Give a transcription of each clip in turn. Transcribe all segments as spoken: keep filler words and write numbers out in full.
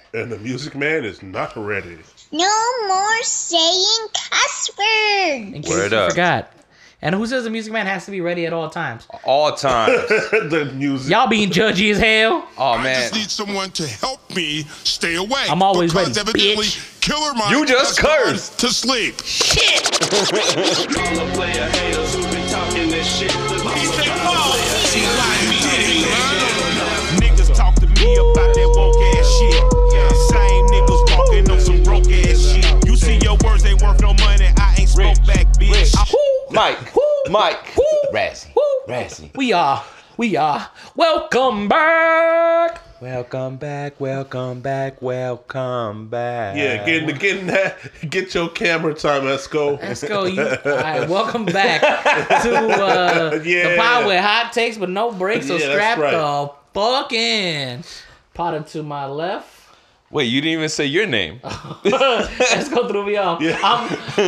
And the Music Man is not ready. No more saying cuss words. In case Word you up. forgot. And who says the Music Man has to be ready at all times? All times. The music. Y'all being judgy as hell. Oh I man. just need someone to help me stay awake. I'm always because ready, evidently, bitch. Killer Mike You just has gone cursed. to sleep. All the player haters who been talking this shit. Niggas talk to me about that woke ass shit. Same niggas walking on some broke ass shit. You see your words ain't worth no money. I ain't spoke back, bitch. Mike. Mike. Razzie. Razzie. We are. We are. Welcome back. Welcome back, welcome back, welcome back. Yeah, getting to getting that. Get your camera time. Let's go. Let's go. You, all right, welcome back to uh, Yeah. the pod with hot takes but no breaks. So Yeah, that's strap right. the fuck in. Potter to my left. Wait, you didn't even say your name. Esco threw me off. Yeah. I'm,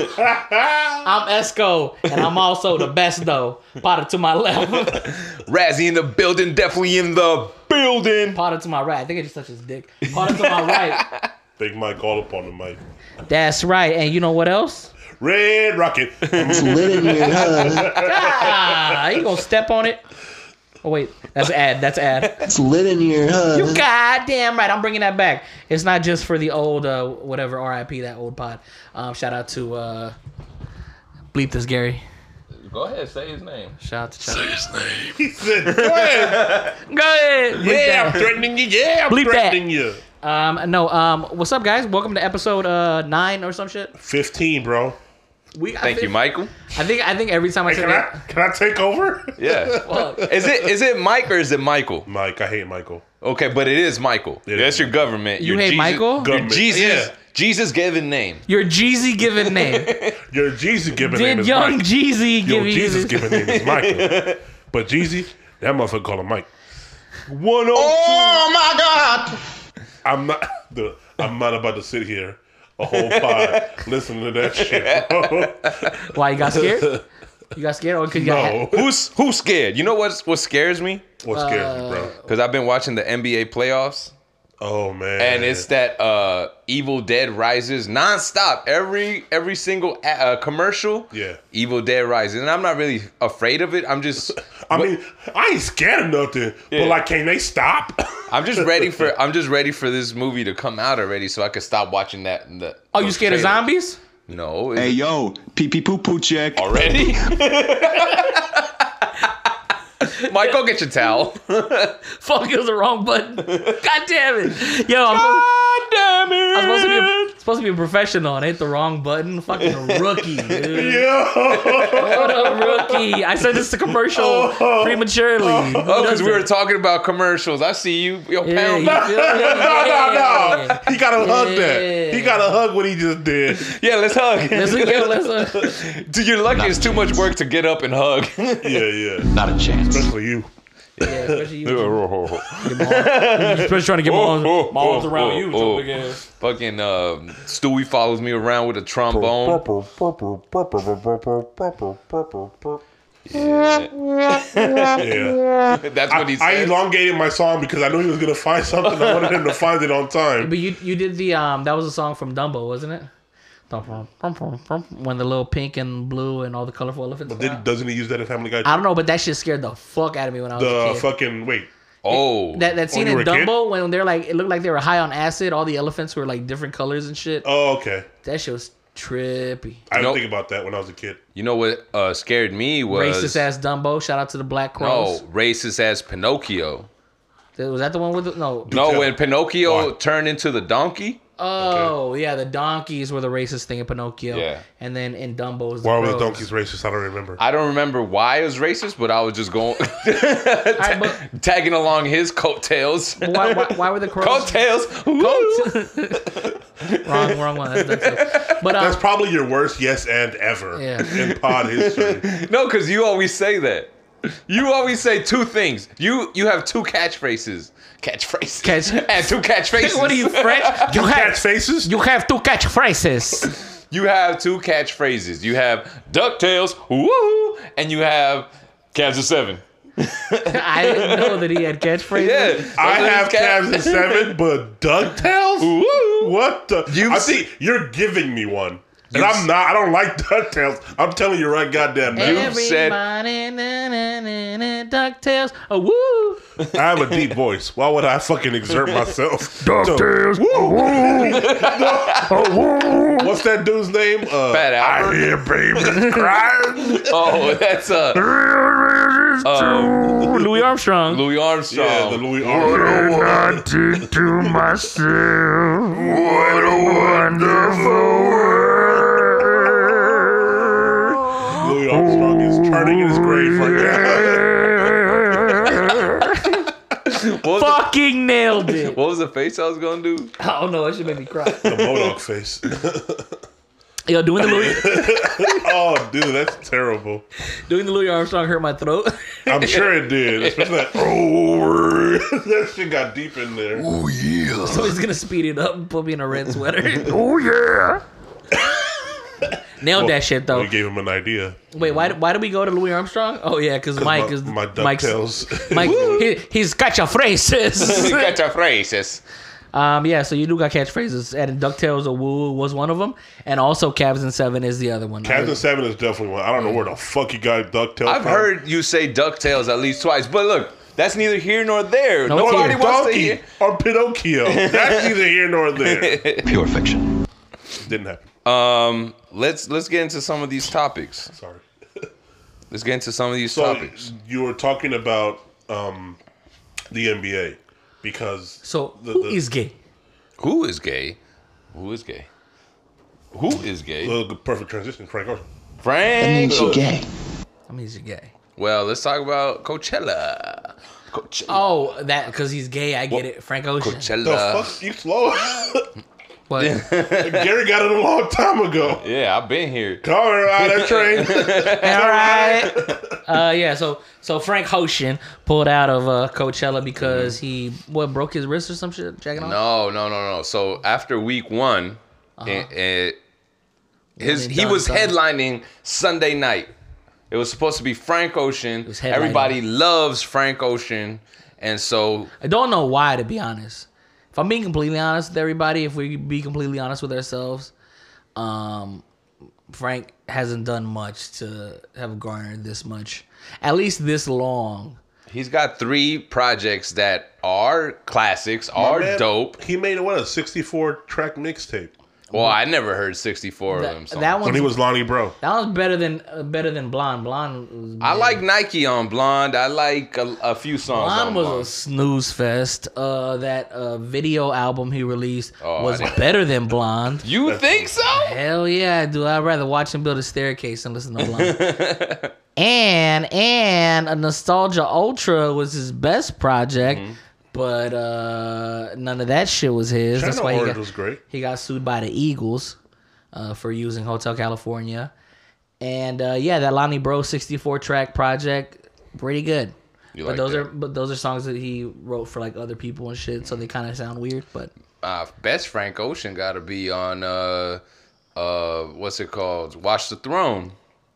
I'm Esco, and I'm also the best though. Potter to my left. Razzie in the building, definitely in the building. Potter to my right. I think I just touched his dick. Potter to my right. Big Mike all up on the mic. That's right. And you know what else? Red Rocket. It's lit in here, huh? Ah, you gonna step on it? Oh wait, that's ad. That's ad. It's lit in here, huh? You goddamn right. I'm bringing that back. It's not just for the old, uh, whatever, R I P that old pod. Um, shout out to uh, bleep this Gary. Go ahead, say his name. Shout out to shout out. He said, go ahead. Go ahead. Bleep Yeah, I'm that. threatening you. Yeah, I'm Bleep that. threatening you. Um, no. Um, what's up, guys? Welcome to episode uh nine or some shit. fifteen, bro. We. I Thank you, think- Michael. I think. I think every time I Hey, say can I that. can I take over? Yeah. Well, Is it is it Mike or is it Michael? Mike, I hate Michael. Okay, but it is Michael. It That's is your government. You Your hate Jesus, Michael? Your Government. Jesus, Yeah. Jesus given name. your Jeezy given name. Your Jeezy given name Did is young Mike. Jeezy Yo, give you Jesus this? given name is Michael. But Jeezy, that motherfucker call him Mike. One oh Oh my God! I'm not the I'm not about to sit here a whole pod listening to that shit, bro. Why you got scared? You got scared or because you No. got Who's who's scared? You know what's what scares me? What scares you, bro? Because I've been watching the N B A playoffs, Oh man. and it's that uh, Evil Dead Rises nonstop. Every every single uh, commercial, Yeah. Evil Dead Rises, and I'm not really afraid of it. I'm just, I mean, I ain't scared of nothing, Yeah. but like, can they stop? I'm just ready for, I'm just ready for this movie to come out already, so I can stop watching that. The, Oh, you those scared of trailers. zombies? No, is Hey it yo, pee pee poo poo check. already. Mike, go get your towel. Fuck, it was the wrong button. God damn it. Yo, I'm, God damn it! I'm supposed to be a, supposed to be a professional and hit the wrong button. Fucking rookie, dude. Yo. What a rookie. I said this to commercial prematurely. Oh, because we were talking about commercials. I see you. Yo, Yeah, pound. you feel me? No, no, no. Yeah. He gotta hug that. Yeah. He gotta hug what he just did. Yeah, let's hug. Let's go, let's uh, Dude, you're lucky. It's too much work to get up and hug. Yeah, yeah. Not a chance. Especially you. yeah, especially you. Fucking Especially trying to get my arms, my arms around you, oh, so big ass. um, Stewie follows me around with a trombone. Yeah. That's I, what he I said. elongated my song because I knew he was gonna find something. I wanted him to find it on time. But you you did the um that was a song from Dumbo, wasn't it? When the little pink and blue and all the colorful elephants. Did, fly out. doesn't he use that in Family Guy? I don't know, but that shit scared the fuck out of me when I was a The kid. fucking wait. Oh, That that scene you in were a kid? Dumbo when they're like it looked like they were high on acid. All the elephants were like different colors and shit. Oh, okay. That shit was trippy. I didn't Nope. think about that when I was a kid. you know what uh, scared me was Racist ass Dumbo. Shout out to the Black no Crows. racist ass Pinocchio. Was that the one with the no? No, tell. when Pinocchio Why? turned into the donkey. Oh yeah, the donkeys were the racist thing in Pinocchio. Yeah. And then in Dumbo was the Why were the crows. donkeys racist? I don't remember. I don't remember why it was racist, but I was just going Alright, but, tagging along his coattails. but why, why, why were the crows? Coattails. Woo! wrong, wrong one. That's, that's it. But um, That's probably your worst yes and ever Yeah. in pod history. No, because you always say that. You always say two things. You you have two catchphrases. Catchphrases. Catch- and two catchphrases. what are you French? You Catch have faces? you have two catchphrases. You have two catchphrases. You have DuckTales, woo, and you have Cavs of Seven. I didn't know that he had catchphrases. Yeah, I those are have his cat- Cavs in seven, but DuckTales? Ooh. What the? You've I se- think you're giving me one. And You've I'm not. I don't like DuckTales. I'm telling you right goddamn now. You've said- Everybody, na, na, na, na, DuckTales. Oh, woo. I have a deep voice. Why would I fucking exert myself? DuckTales. What's that dude's name? Uh, Fat Albert. I hear babies crying. Oh, that's uh, uh Louis Armstrong. Louis Armstrong. Yeah, the Louis Armstrong. I think to myself, what a wonderful world. Louis Armstrong is turning in his grave right now. What was, the, Fucking nailed it. what was the face I was gonna do? I don't know. It should make me cry. The Modoc face. Yo, doing the Louis, Oh, dude, that's terrible. doing the Louis Armstrong hurt my throat. I'm sure it did. Especially that. Oh, that shit got deep in there. Oh yeah. So he's gonna speed it up and put me in a red sweater. Oh yeah. Nailed that shit though. We gave him an idea. Wait, why why did we go to Louis Armstrong? Oh yeah, because Mike my, is my Mike's DuckTales. Mike. He, he's catchphrases. Got your phrases. um, yeah, so you do got catchphrases, and DuckTales or Woo was one of them, and also Cavs and Seven is the other one. Captain Seven is definitely one. I don't know where the fuck you got DuckTales I've from. heard you say DuckTales at least twice, but look, that's neither here nor there. No, it's Nobody here. wants to Donkey hear. or Pinocchio. That's neither here nor there. Pure fiction. Didn't happen. Um, let's let's get into some of these topics. Sorry. Let's get into some of these So topics. you were talking about um, the N B A because So the, who the, is gay? Who is gay? Who is gay? Who is gay? the perfect transition, Frank Ocean. That Frank. means you gay. I mean, he's gay. Well, let's talk about Coachella. Coachella. Oh, that because he's gay. I get it. Frank Ocean. The Coachella. fuck you slow? But Gary got it a long time ago. Yeah, I've been here. Come on, ride that train. all right. Uh, yeah. So so Frank Ocean pulled out of uh, Coachella because he what broke his wrist or some shit. Jacking off. No, no, no, no. So after week one, it, it, his and he done was Sunday. headlining Sunday night. It was supposed to be Frank Ocean. was headlining. Everybody loves Frank Ocean, and so I don't know why, to be honest. If I'm being completely honest with everybody, if we be completely honest with ourselves, um, Frank hasn't done much to have garnered this much, at least this long. he's got three projects that are classics, My are man, dope. He made what a sixty-four track mixtape Well, I never heard sixty-four of them That, songs. that when one's, he was Lonnie Bro. that one's better than uh, better than Blonde. Blonde. Was I like Nike on Blonde. I like a, a few songs Blonde on was Blonde. a snooze fest. Uh, that uh, video album he released Oh, I was didn't- better than Blonde. You think so? Hell yeah, I do. I'd rather watch him build a staircase than listen to Blonde. and and a Nostalgia Ultra was his best project, Mm-hmm. but uh, none of that shit was his. That's China why he Orange got, was great. he got sued by the Eagles uh, for using Hotel California. And uh, yeah, that Lonnie Bro sixty-four track project, pretty good. You but like those that? are but those are songs that he wrote for like other people and shit, so they kind of sound weird. But Uh, best Frank Ocean got to be on uh, uh, what's it called? Watch the Throne.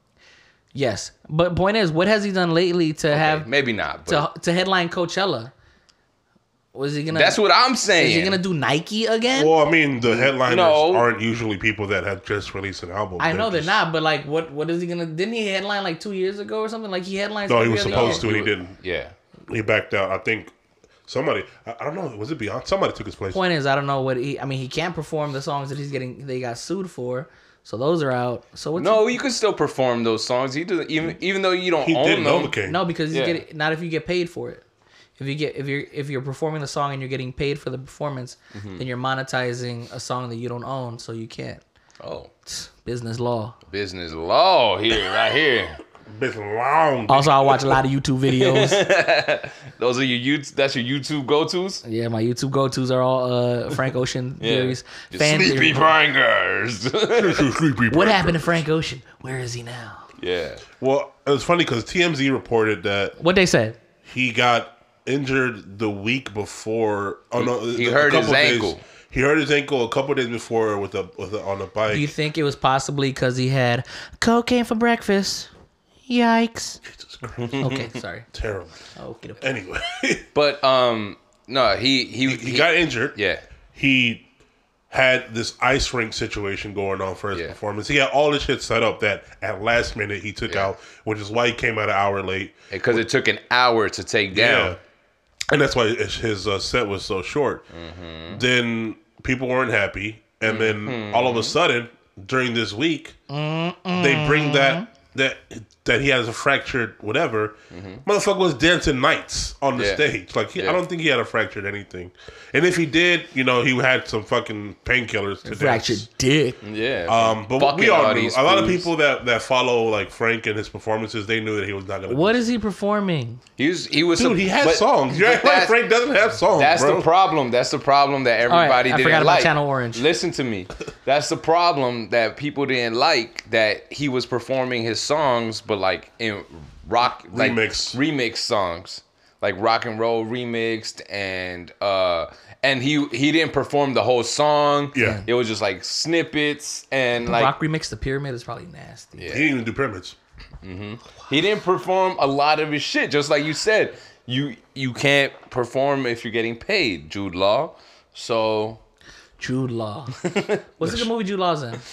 yes, but point is, what has he done lately to have Okay, maybe not. But to to headline Coachella? Was he gonna? that's what I'm saying. Is he gonna do Nike again? Well, I mean, the headliners No. aren't usually people that have just released an album. I know they're just- not, but like, what what is he gonna? Didn't he headline like two years ago or something? Like he headlines. No, he every was other supposed year. to, and he didn't. Yeah. He backed out. I think somebody. I, I don't know. Was it Beyonce? Somebody took his place. Point is, I don't know what he. I mean, he can't perform the songs that he's getting. They got sued for, so those are out. So what's No, you can still perform those songs. He does, even even though you don't He own did them. Novocaine. no, because you Yeah. get not if you get paid for it. If you get if you're if you're performing the song and you're getting paid for the performance, Mm-hmm. then you're monetizing a song that you don't own, so you can't. Oh, Business law. business law here, right here. Been long. Also, I watch a lot of YouTube videos. Those are your you. That's your YouTube go tos. Yeah, my YouTube go tos are all uh, Frank Ocean theories. Fan Sleepy theory. Prankers. What happened to Frank Ocean? Where is he now? yeah. Well, it was funny because T M Z reported that What they said? he got injured the week before. Oh no, He a hurt his couple days- ankle. He hurt his ankle a couple days before with a with a, on a bike. Do you think it was possibly because he had cocaine for breakfast? Yikes. Jesus Christ. Okay, sorry. Terrible. Okay. Anyway, But um, no, he he he, he got injured. Yeah. He had this ice rink situation going on for his Yeah. performance. He had all this shit set up that at last minute he took Yeah. out, which is why he came out an hour late. Because it took an hour to take down. Yeah. And that's why his his, uh, set was so short. Mm-hmm. Then people weren't happy. And then all of a sudden, during this week, they bring that that that he has a fractured whatever. Motherfucker was dancing nights on the Mm-hmm. Yeah. stage. Like he, Yeah. I don't think he had a fractured anything. And if he did, you know, he had some fucking painkillers to Fractured dance. dick. Yeah. Um, but Fucking we all all knew. these A lot of fools. people that, that follow like Frank and his performances, they knew that he was not gonna. What do is he performing? He was he was Dude, some- he has but- songs. You're but acting like that's- Frank doesn't have songs. That's bro. the problem. That's the problem that everybody I didn't forgot about like. Channel Orange. Listen to me. That's the problem that people didn't like, that he was performing his songs, but like in rock like Remix. remix songs, like rock and roll remixed, and uh and he he didn't perform the whole song. Yeah. It was just like snippets and like Rock remix the Pyramid is probably nasty. He didn't even do pyramids. he didn't perform a lot of his shit. Just like you said, you you can't perform if you're getting paid, Jude Law. So Jude Law. What's the good movie Jude Law's in?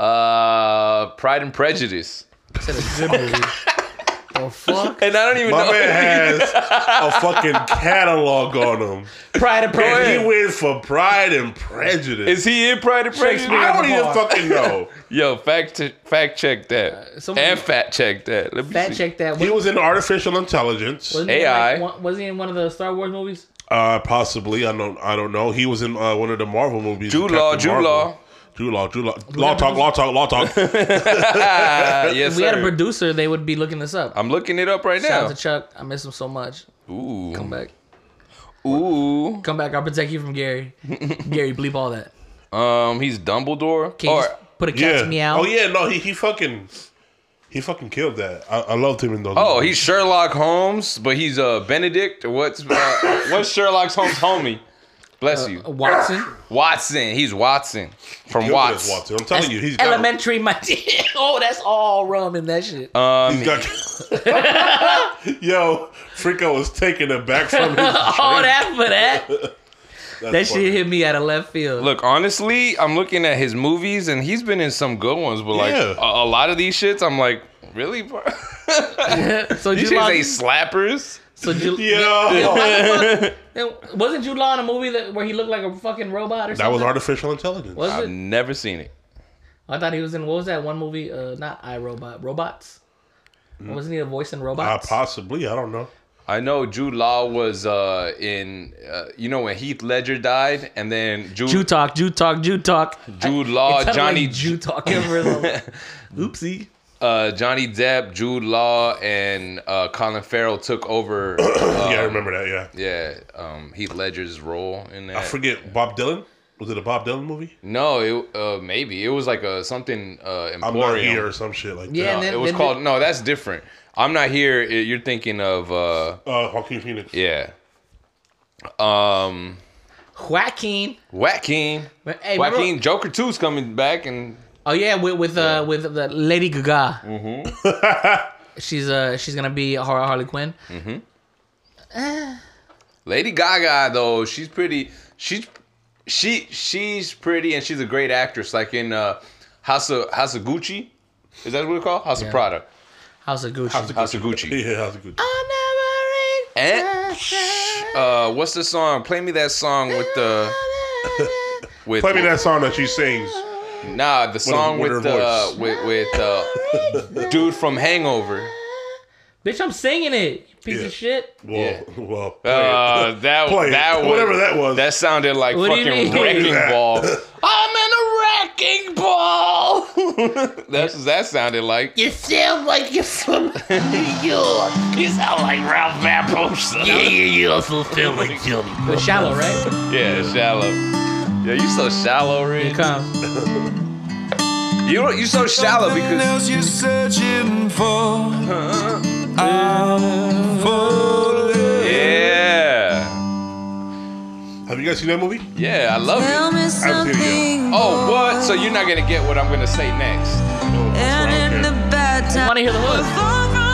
uh Pride and Prejudice. I said a good movie. Oh fuck. And I don't even My know. man has a fucking catalog on him. Pride and And he Prejudice. went for Pride and Prejudice. Is he in Pride and Prejudice? Shakespeare. I don't even Hall. fucking know. Yo, fact che- fact check that. somebody- and fact check that. Let me Fact see. check that. He was in Artificial Intelligence. Wasn't he in, A I. like, one- was he in one of the Star Wars movies? Uh, possibly. I don't. I don't know. He was in uh, one of the Marvel movies. Jude Captain Law, Jude Marvel. Law. Jude Law. Jude Law. Law talk. Law talk. Law talk. Ah, yes, If we had a sir. producer, they would be looking this up. I'm looking it up right Shout now. out to Chuck. I miss him so much. Ooh. Come back. Ooh. Come back. I'll protect you from Gary. Gary, bleep all that. Um, he's Dumbledore. Can you Or just put a cat's Yeah. meow? Oh yeah. No. He he fucking he fucking killed that. I, I loved him in those. oh, movies. he's Sherlock Holmes, but he's uh Benedict. Or what's uh, what's Sherlock Holmes' homie? Bless you, Watson. Watson. He's Watson from Killed Watts. as Watson. I'm telling you, he's got. Elementary, my Oh, that's all rum in that shit. Um, He's got. Yo, Frico was taking it back from his. all drink. that for that. That's That funny. shit hit me out of left field. Look, honestly, I'm looking at his movies, and he's been in some good ones. But like Yeah. a, a lot of these shits, I'm like, really, bro? so These Jude Law, shits ain't slappers. so Jude, Yo. Why the fuck- wasn't Jude Law in a movie that where he looked like a fucking robot or something? That was artificial intelligence. Was I've it? never seen it. I thought he was in what was that one movie? Uh, not iRobot, Robots. Wasn't he a voice in Uh, Robots? possibly. I don't know. I know Jude Law was uh, in, uh, you know, when Heath Ledger died, and then Jude Jude talk, Jude talk, Jude talk. Jude Law, It sounded Johnny like Jude talking for the oopsie. uh, Johnny Depp, Jude Law, and uh, Colin Farrell took over. Uh, yeah, I remember that. Yeah. yeah, um, Heath Ledger's role in that. I forget. Bob Dylan. Was it a Bob Dylan movie? No, it uh, maybe it was like a something uh, I'm not Emporium. here or some shit like Yeah, that. and then- It was then called. the- No, that's different. I'm not here. It- You're thinking of. Uh, Uh, Joaquin Phoenix. yeah. Um, Joaquin. Joaquin. Hey, Joaquin. remember- Joker two's coming back, and Oh yeah, with with uh with the Lady Gaga. Mm-hmm. she's uh she's gonna be Har- Harley Quinn. Lady Gaga though, she's pretty. She's she she's pretty, and she's a great actress. Like in uh, House of House of Gucci. Is that what it's called? House Yeah. of Prada. House of Gucci. How's it House of Gucci. Yeah, how's it good? And uh, what's the song? Play me that song with the with Play me that song that she sings. Nah, the song with with her uh, voice. with with uh, dude from Hangover. Bitch, I'm singing it. You piece Yeah. of shit. Well, Yeah. well, play Uh, it. that Play it. that was, Whatever that was. That sounded like What do you fucking mean? wrecking Yeah. ball. I'm in a wrecking ball. That's what that sounded like. You sound like you're from New York. You sound like Ralph Macchio. Yeah, yeah, you also sound like Johnny. It was shallow, right? Yeah, shallow. Yeah, you so shallow, Here Rich. it comes. You you so shallow because else you're searching for. yeah, Have you guys seen that movie? yeah, I love it. I haven't seen it yet. Oh, what? So you're not gonna get what I'm gonna say next? Oh, that's right, okay. I want to hear the hook.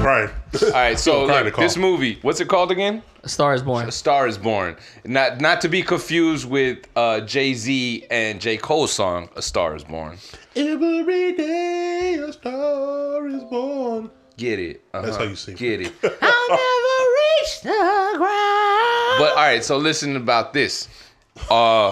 crying. All right, so Still crying look, to this call. movie, what's it called again? A Star is Born. A Star is Born. Not not to be confused with uh, Jay-Z and J. Cole's song, A Star is Born. Every day a star is born. Get it. Uh-huh. That's how you sing. Get it. I'll never reach the ground. But all right, so listen about this. Uh,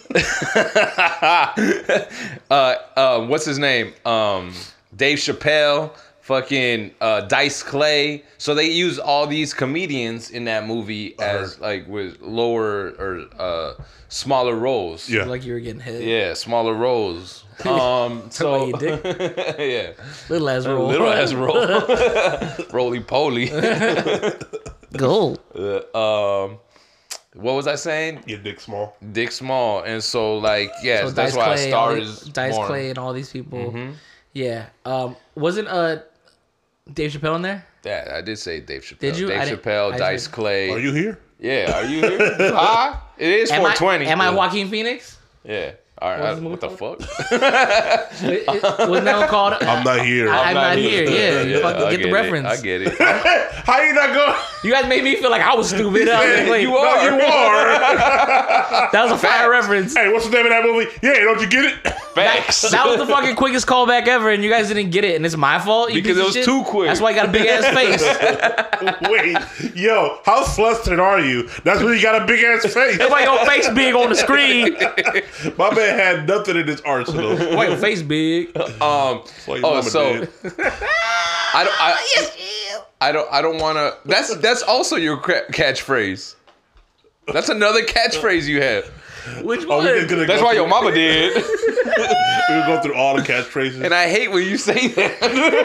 uh, uh, what's his name? Um, Dave Chappelle, fucking uh, Dice Clay. So they use all these comedians in that movie as like with lower or uh, smaller roles. Yeah. Like you were getting hit. Yeah, smaller roles. Um, so Talk about your yeah, Little ass roll. little ass roll, roly poly. Gold. Uh, um, what was I saying? Your dick small. Dick Small, and so like yes, So that's Dice why Clay, a star all the- is Dice born. Clay and all these people. Mhm. Yeah. Um. Wasn't uh Dave Chappelle in there? Yeah, I did say Dave Chappelle. Did you? Dave I didn't- Chappelle, I Dice didn't- Clay. Are you here? Yeah, are you here? Huh? It is Am four I, twenty. am I Joaquin Phoenix? Yeah. All right. What I- was the what the movie fuck? It- it- Wasn't that one called? I'm not here. I, I'm not here. Yeah, you fucking I get the it. reference. I get it. How you not going? You guys made me feel like I was stupid. I was like, wait, You are. No, you are. that was a fire reference. Hey, what's the name of that movie? Yeah, don't you get it? Facts. That was the fucking quickest callback ever, and you guys didn't get it, and it's my fault. You Because piece it of was shit. too quick. That's why you got a big ass face. Wait, yo, how flustered are you? That's when you got a big ass face. That's why your face big on the screen. My man had nothing in his arsenal. Why your face big? Um. Why your Oh, mama so dead. I don't. I, I don't. I don't want to. That's that's also your cra- catchphrase. That's another catchphrase you have. Which Oh, one? we just gonna That's go why through, your mama did. We gonna go through all the catchphrases. And I hate when you say that.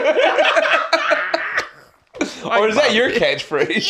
Or is that your catchphrase?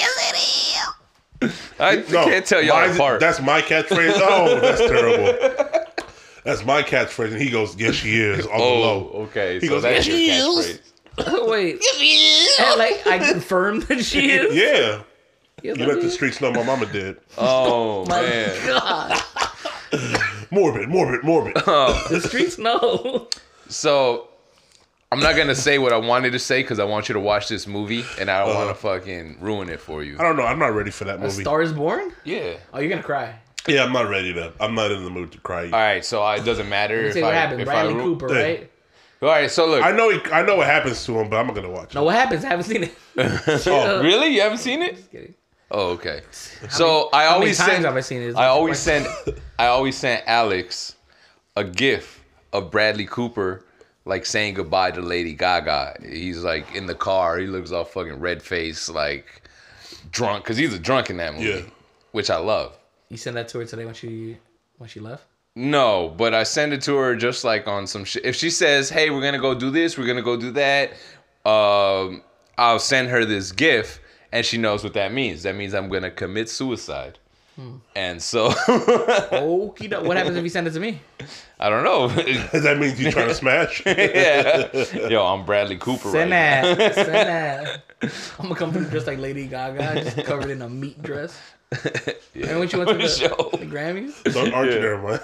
I no, can't tell y'all mine's- apart. That's my catchphrase. Oh, that's terrible. That's my catchphrase, and he goes, "Yes, she is." On the Oh, low. okay. He So goes, that's "Yes, your she is." catchphrase. Wait. And, like, I confirmed that she is. Yeah. Yes, You I let the did. streets know my mama did. Oh My man. God. Morbid, morbid, morbid. The streets know. So I'm not gonna say what I wanted to say because I want you to watch this movie, and I don't want to fucking ruin it for you. I don't know. I'm not ready for that A movie. Star is Born? Yeah. Oh, you're gonna cry. Yeah, I'm not ready to. I'm not in the mood to cry. All right. So I, it doesn't matter if Say what I happened. if Bradley I ru- Cooper, Yeah. right? All right. So look. I know. He, I know what happens to him, but I'm not gonna watch No, it. what happens? I haven't seen it. Oh, Really? You haven't seen it? Just kidding. Oh, okay. So I How many always times send. have I seen it? I always send. I always send Alex a gif of Bradley Cooper like saying goodbye to Lady Gaga. He's like in the car. He looks all fucking red faced, like drunk, because he's a drunk in that movie, Yeah. which I love. You sent that to her today when she when she left? No, but I send it to her just like on some shit. If she says, "Hey, we're gonna go do this, we're gonna go do that," um, I'll send her this gif, and she knows what that means. That means I'm gonna commit suicide. Hmm. And so, Okie doke. What happens if you send it to me? I don't know. that means you trying to smash. Yeah. Yo, I'm Bradley Cooper Send right now. that. Send that. I'm gonna come through just like Lady Gaga, just covered in a meat dress. Yeah. And when she went to the, Show. the Grammys, Don't, aren't you there, man?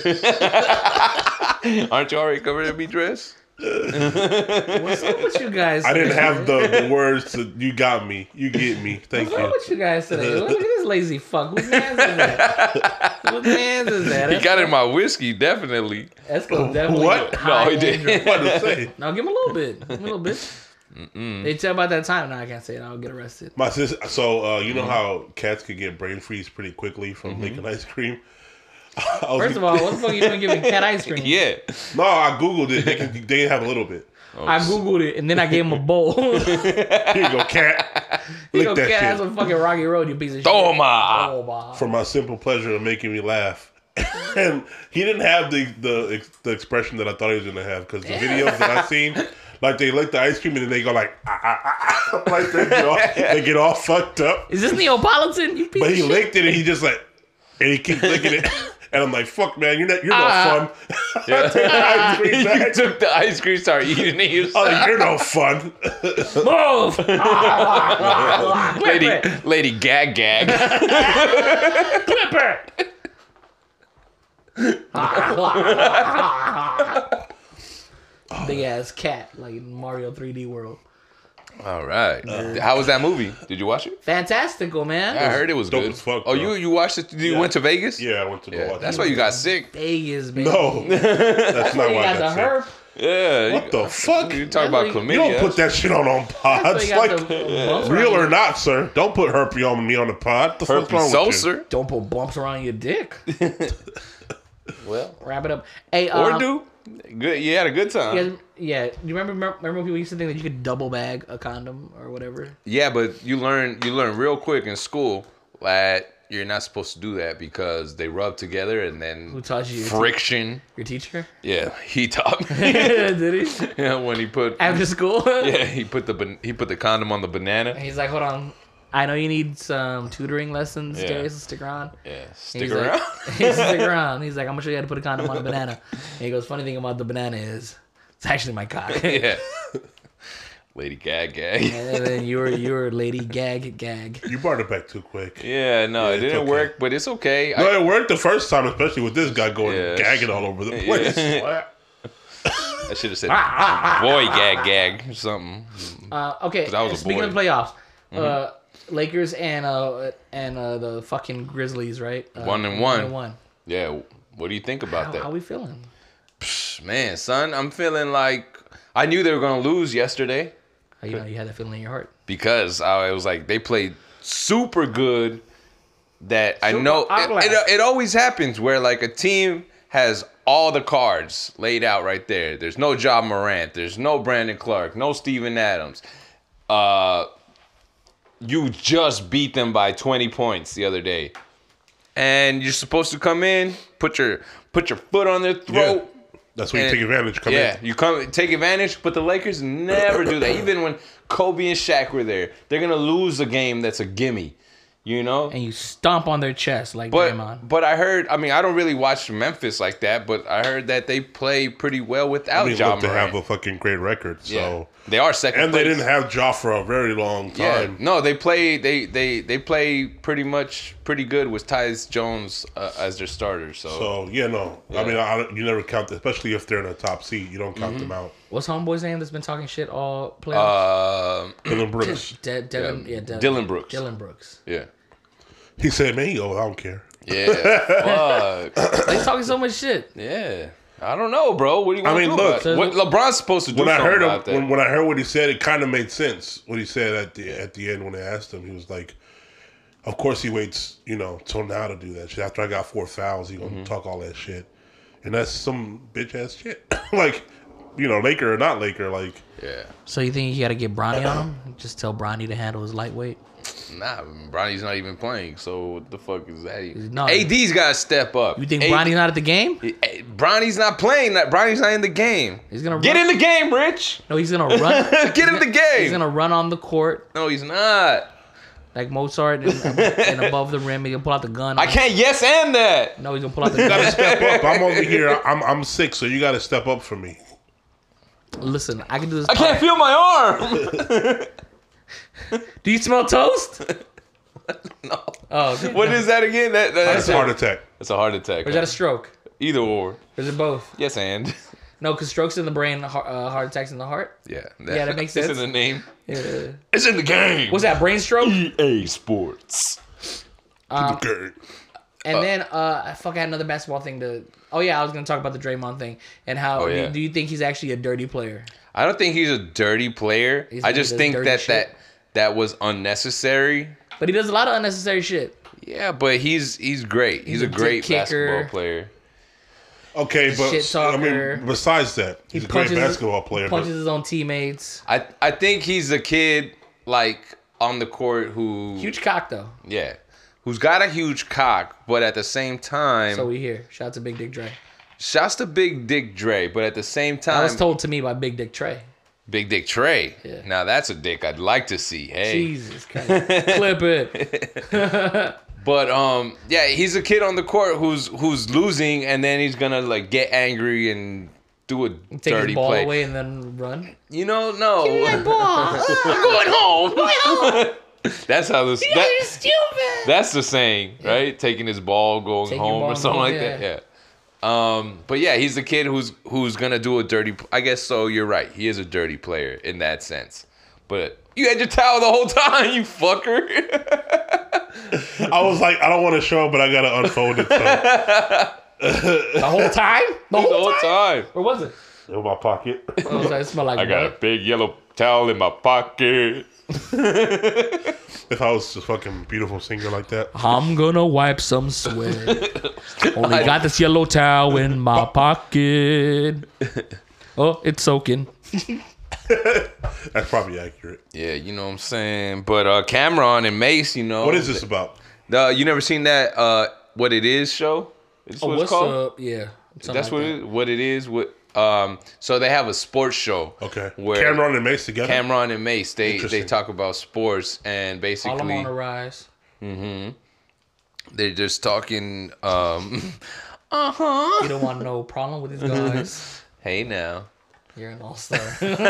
Aren't you already covered in meat dress? what's up with you guys? I didn't today? have the, the words to. You got me. You get me. Thank What's up you. with you guys today? Look at this lazy fuck. Whose man's is that? Whose man's is that? He got in my whiskey, definitely. That's definitely What? No, high he didn't. end. What to say? No, give him a little bit. Give him a little bit. They tell about that time. No, I can't say it. I'll get arrested. My sister. So uh, you know how cats could get brain freeze pretty quickly from making ice cream. I was- First of all, what the fuck are you doing giving cat ice cream? Yeah. no, I googled it. They can. They have a little bit. I googled it and then I gave him a bowl. Here Here you go, cat. you Lick go, that cat has shit a fucking rocky road. You piece of shit. Toma. Toma. for my simple pleasure of making me laugh. And he didn't have the the the expression that I thought he was gonna have because the videos that I seen, like they lick the ice cream and then they go like ah, ah, ah, ah, like they get all they get all fucked up. Is this Neapolitan? You piece But of he shit. licked it and he just like and he keeps licking it. And I'm like, fuck man, you're not you're Ah. no fun. I take the ice cream You back. took the ice cream, started eating it. You I was like, you're no fun. Move! lady, Clip it. lady, gag, gag. Clip it. Big ass cat like in Mario three D World. All right. How was that movie? Did you watch it? Fantastical, man. I heard it was dope good. as fuck, oh, bro. you you watched it? You Yeah. went to Vegas? Yeah, I went to go Yeah, watch that's it. why you got sick. Vegas, baby. No, that's not You why I got got the sick. herp. Yeah. What the fuck? You You talk about That's why chlamydia? don't put that shit on on That's pods. why you got Like, the bumps real around or your- not, sir. Don't put herpy on me on the pod. The fuck's wrong Herpes with you? zoster? Don't put bumps around your dick. Well, Wrap it up. Hey, or um, do. Good. You had a good time. Yeah, yeah. You remember, remember when people used to think that you could double bag a condom or whatever? Yeah, but you learn you learn real quick in school that you're not supposed to do that because they rub together and then Who taught you? friction. Your teacher? Yeah, he taught me. Did he? Yeah, when he put After school? yeah he put the ban- he put the condom on the banana. He's like, hold on. I know you need some tutoring lessons, Yeah. Jay, so stick around. Yeah, stick He's around. Like, he's stick around. He's like, I'm gonna show you how to put a condom on a banana. And he goes, funny thing about the banana is, it's actually my cock. Yeah. Lady gag gag. And then you were you were lady gag gag. You brought it back too quick. Yeah, no, it it's didn't okay. work, but it's okay. No, I, it worked the first time, especially with this guy going Yeah. gagging all over the place. I should have said boy gag gag or something. Uh, okay, That was a speaking boy. of playoffs, uh, Lakers and uh and uh, the fucking Grizzlies, right? Uh, One and one. one. Yeah, what do you think about How, that? how we feeling? Man, son, I'm feeling like I knew they were gonna lose yesterday How you know you had that feeling in your heart? because I was like they played super good. That I Super know it, ugly. it, it always happens where like a team has all the cards laid out right there. There's no Ja Morant. There's no Brandon Clark. No Steven Adams. Uh, you just beat them by twenty points the other day, and you're supposed to come in, put your put your foot on their throat. Yeah. That's when you And- take advantage. Come yeah, in. you come take advantage, but the Lakers never do that. Even when Kobe and Shaq were there, they're gonna lose a game that's a gimme, you know. And you stomp on their chest like But Draymond. but I heard, I mean, I don't really watch Memphis like that, but I heard that they play pretty well without I mean, Ja look, they Morant. have a fucking great record. So Yeah, they are second. and they place. didn't have Ja for a very long Yeah, time. no, they play. They they they play pretty much pretty good with Tyus Jones uh, as their starter. So, So yeah, no. I mean, I, don't- you never count, especially if they're in a top seed. You don't count Mm-hmm. them out. What's homeboy's name that's been talking shit all playoffs? um, Dylan Brooks. De- Devin, yeah, yeah, Devin, Dylan Brooks. Dylan Brooks. yeah, He said, "Man, he goes, I don't care." yeah, fuck, He's talking so much shit. yeah. I don't know, bro. What do you I want to mean, do look, about it? What LeBron's supposed to do When I something heard him, about that. when, when I heard what he said, it kind of made sense. What he said at the at the end when they asked him, he was like, "Of course he waits, you know, till now to do that shit. After I got four fouls, he gonna Mm-hmm. talk all that shit, and that's some bitch ass shit. Like, you know, Laker or not Laker, like." yeah, So you think you got to get Bronny on him? Just tell Bronny to handle his lightweight. nah, Bronny's not even playing. So what the fuck is that? not. A D's got to step up. You think A D Bronny's not at the game? Hey, Bronny's not playing. That Bronny's not in the game. He's gonna Get run. in the game, Rich. No, he's gonna run. Get in the game. He's gonna run on the court No, he's not. like Mozart and, and above the rim. He can pull out the gun. I can't yes and that. No, he's gonna pull out the You gotta gun. step up. I'm over here. I'm I'm sick, so you gotta step up for me. Listen, I can do this. I can't feel my arm. Do you smell toast? No. Oh, okay. What is that again? That, that- That's that's a heart attack. That's a heart attack. Or is that a stroke? Either or. Or is it both? Yes and. No, because strokes in the brain, heart, uh, heart attacks in the heart. Yeah. Yeah, that makes It's sense. in the name. Yeah. It's in the game. What's that? Brain stroke? E A Sports. Okay. And then uh, I fuck I had another basketball thing to. Oh yeah, I was gonna talk about the Draymond thing and how. Oh, do, you, yeah. do you think he's actually a dirty player? I don't think he's a dirty player. He's- I he just does think dirty that shit. that that was unnecessary. But he does a lot of unnecessary shit. Yeah, but he's he's great. He's, He's a a great dick kicker. basketball player. Okay, but Shit I talker. mean, besides that, he's a great punches- basketball player. Punches But his own teammates. I I think he's a kid like on the court who Huge cock though. yeah, who's got a huge cock, but at the same time, So we hear. Shout out to Big Dick Dre. shouts to Big Dick Dre, but at the same That was time, told to me by Big Dick Trey. Big Dick Trey. Yeah. Now that's a dick I'd like to see. Hey, Jesus Christ. Clip it. but um, yeah, he's a kid on the court who's who's losing, and then he's gonna like get angry and do a Take dirty his ball play. away and then run. You know, no. I'm going home. Going home. That's how this. You That, guys are stupid. that's the saying, right? Taking his ball, going Take your home, ball or and something go, like yeah. that. Yeah. Um, but yeah, he's the kid who's who's gonna do a dirty. I guess so. You're right. He is a dirty player in that sense. But You had your towel the whole time, you fucker. I was like, I don't want to show it, but I gotta unfold it. So. The whole time? The whole, The whole time? time. Where was it? In my pocket. Oh, sorry, it smelled like I got a what? big yellow towel in my pocket. If I was a fucking beautiful singer like that. I'm gonna wipe some sweat. Only got this yellow towel in my pocket. Oh, it's soaking. That's probably accurate. Yeah, you know what I'm saying. But uh, Cameron and Mace, you know. What is this about? The, you never seen that uh, What It Is show? Is this Oh, what it's what's called? up? Yeah. something That's like what that. it, what it is. What um, so they have a sports show. Okay. Where Cameron and Mace together? Cameron and Mace, they they Interesting. talk about sports and basically Harlem on the rise. hmm they're just talking. Um, uh huh. You don't want no problem with these guys. Hey now. You're an all star.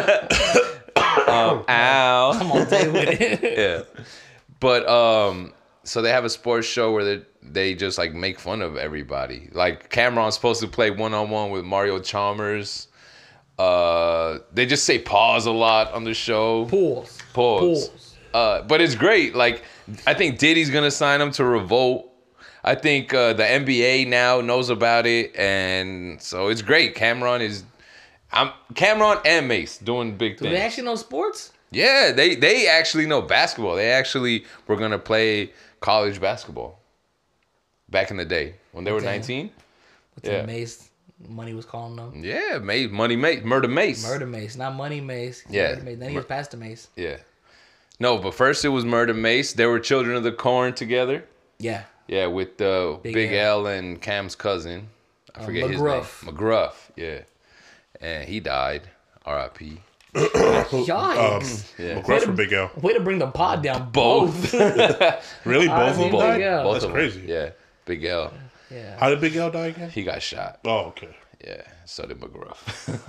Um, ow. Come on, stay with it. Yeah. But um, so they have a sports show where they they just like make fun of everybody. Like Cameron's supposed to play one on one with Mario Chalmers. Uh, they just say pause a lot on the show. Pause. Pause. Pause. Uh, but it's great. Like I think Diddy's gonna sign him to Revolt. I think uh, the N B A now knows about it, and so it's great. Cameron is, I'm Cameron and Mace doing big Do things. they actually know sports? Yeah, they they actually know basketball. They actually were gonna play college basketball back in the day when they were Damn. nineteen. What's Yeah. yeah. Mace? Money was calling them. Yeah, Mace, Money Mace, Murder Mace. Murder Mace, not Money Mace. Yeah. Murder Mace. Then he was past the Mace. Yeah. No, but first it was Murder Mace. They were Children of the Corn together. Yeah. Yeah, with uh, Big Big, L. L. and Cam's cousin. I Uh, forget McGruff. his name. McGruff, yeah. And he died. R I P Yikes. Yeah. McGruff for Big L. Way to bring the pod down. Both. Really? I Both of them mean, died? yeah. Both That's of them. crazy. Yeah, Big L. Yeah. How did Big L die again? He got shot. Oh, okay. Yeah, so did McGruff.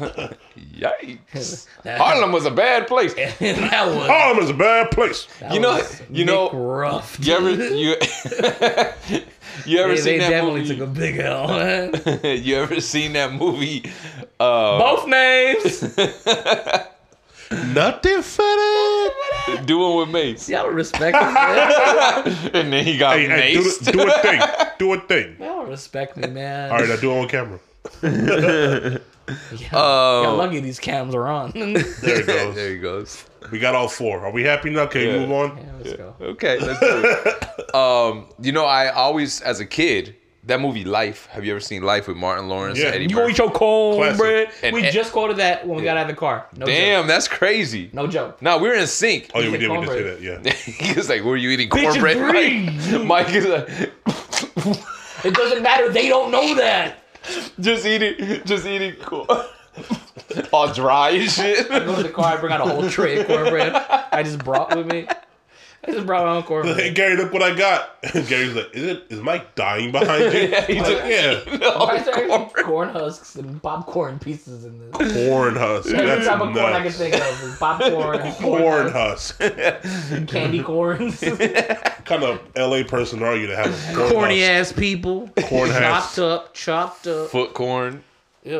Yikes. That- Harlem was a bad place. that was. Harlem is a bad place. that You know, was you know, rough. You ever you you ever They, seen they that definitely movie? took a big L. You ever seen that movie? Uh, Both names. Nothing funny. Doing with Mace, Y'all respect me, man. and then he got Hey, hey, do, maced. the- do a thing. Do a thing. Y'all respect me, man. All right, now do it on camera. Yeah. Oh. Y'all lucky these cams are on. yeah, There it goes. There he goes. We got all four. Are we happy now? Can Yeah. you move on? let's go. Okay, let's do it. Um, you know, I always, as a kid, that movie Life. Have you ever seen Life with Martin Lawrence? Yeah. and Eddie You gonna Murphy? eat your cornbread? And We Ed- just quoted that when we got out of the car. No Damn, joke. that's crazy. No joke. No, we were in sync. Oh, yeah, we said did. We did say cornbread. that. Yeah. He was like, "Were you eating Bitches cornbread?" breathe. Mike, Mike is like, It doesn't matter. They don't know that. just eating, just eating corn, all dry and shit. I go to the car. I bring out a whole tray of cornbread. I just brought with me. I just brought my own Hey, cornbread. Gary, look what I got. Gary's like, is it? Is Mike dying behind you? Yeah, he I'm just- like, yeah. All Why the is there corn. corn husks and popcorn pieces in this? Corn husk. Every That's type of corn I can nuts. think of is popcorn, Corn corn husk. husk, candy corns, kind of L A person are you to have a corn corny husk? ass people, Corn husk. chopped up, chopped up. Foot corn. Ew.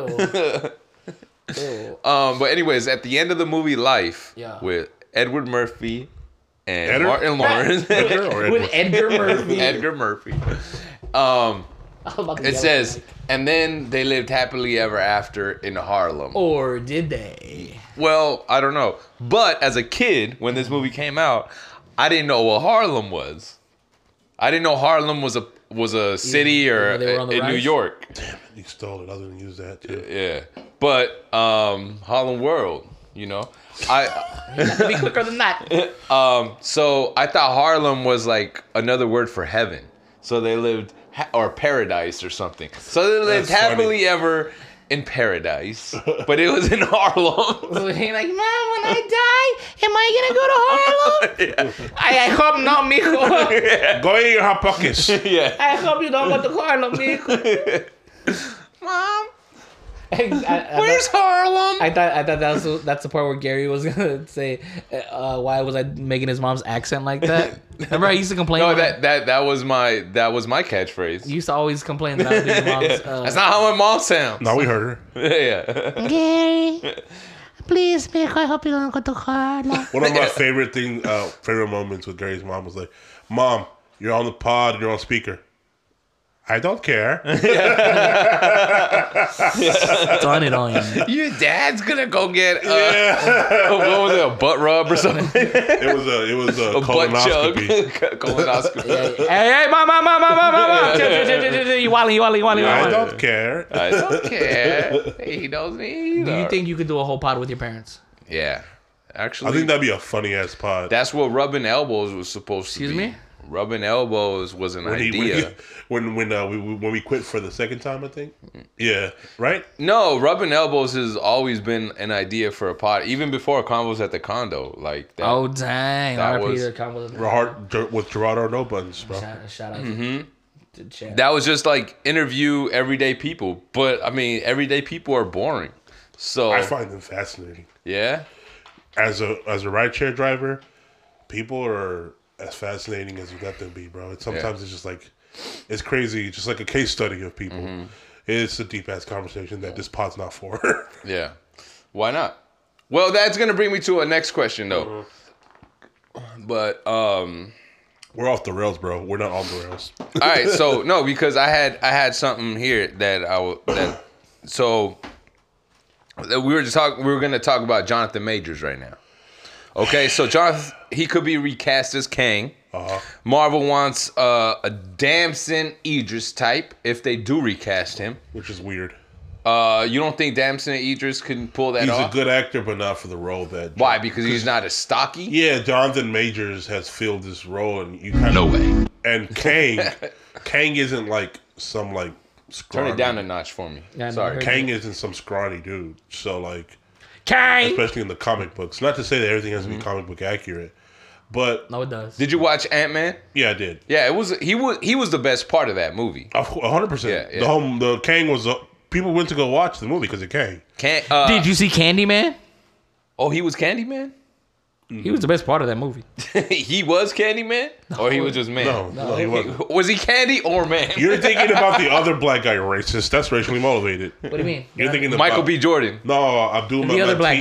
Ew. Um, but anyways, at the end of the movie Life, Yeah. with Edward Murphy and Edward? Martin Lawrence, Edgar or With Edward? Edgar Murphy. Edgar Murphy. Um, I was about to it yell says, at him. and then they lived happily ever after in Harlem. Or did they? Well, I don't know. But as a kid, when this movie came out, I didn't know what Harlem was. I didn't know Harlem was a was a city or they were on the in New rise? York. You stole it. I didn't use that too. Yeah, but um, Harlem World, you know, I. You have to be quicker than that. Um, so I thought Harlem was like another word for heaven. So they lived ha- or paradise or something. So they lived That's happily ever in paradise, but it was in Harlem. So he like, Mom, when I die, am I gonna go to Harlem? I, I hope not, mijo. Go in your hot pockets. Yeah. I hope you don't go to Harlem, mijo. Mom, I, I, where's I thought, Harlem? I thought I thought that was that's the part where Gary was gonna say, uh, "Why was I making his mom's accent like that?" Remember, I used to complain. No, about- that that that was my that was my catchphrase. you used to always complain that I was doing your mom's. Uh, That's not how my mom sounds. No, we heard her. Yeah. Gary, Please, Mijo, I hope you don't go to Carla. One of my favorite thing, uh, favorite moments with Gary's mom was like, "Mom, you're on the pod and you're on speaker. I don't care." Done it on you. Your dad's gonna go get uh, yeah. what was it, a butt rub or something? It was a it was a, a butt chug. colonoscopy. Colonoscopy. Hey, hey, mom, mom, mom, mom, mom, mom. You wally, you wally, you wally. I don't care. I don't care. He knows me. Do you think you could do a whole pod with your parents? Yeah, actually, I think that'd be a funny ass pod. that's what rubbing elbows was supposed Excuse to be. me? Rubbing elbows was an when he, idea. when he, when when uh, we when we quit for the second time, I think. Yeah, right. No, rubbing elbows has always been an idea for a pod, even before Convos at the Condo. Like that. Oh, dang. that R I P was- to Convos. Hard with Gerardo No Buttons, bro. Shout, shout out Mm-hmm. to, to Chad. That was just like interview everyday people, but I mean, everyday people are boring. So I find them fascinating. yeah, As a as a rideshare driver, people are as fascinating as you let them be, bro. It's sometimes Yeah. it's just like it's crazy, just like a case study of people. Mm-hmm. It's a deep ass conversation that this pod's not for. yeah. Why not? Well, that's gonna bring me to a next question though. But um, We're off the rails, bro. We're not on the rails. all right. So no, because I had I had something here that I w- that so that we were just talk we were gonna talk about Jonathan Majors right now. Okay, so Jonathan, he could be recast as Kang. Uh-huh. Marvel wants uh, a Damson Idris type if they do recast him. Which is weird. Uh, you don't think Damson Idris can pull that He's off? a good actor, but not for the role that. Why? Because he's not as stocky? Yeah, Jonathan Majors has filled this role, and you kind No of way. And Kang, Kang isn't like some like scrawny. Turn it down a notch for me. Yeah, I Sorry. heard Kang isn't some scrawny dude. So like, Kang! especially in the comic books. Not to say that everything has to be comic book accurate, but No, it does. Did you watch Ant-Man? yeah, I did. Yeah, it was he was he was the best part of that movie. A hundred percent. Yeah, yeah. The whole the Kang was. Uh, people went to go watch the movie because of Kang. Can uh, Did you see Candyman? Oh, he was Candyman? He was the best part of that movie. He was Candyman? Or he was just man? No, no, he wasn't. Was he candy or man? You're thinking about the other black guy racist. That's racially motivated. What do you mean? You're thinking about Michael B. Jordan. No, Abdul. The other black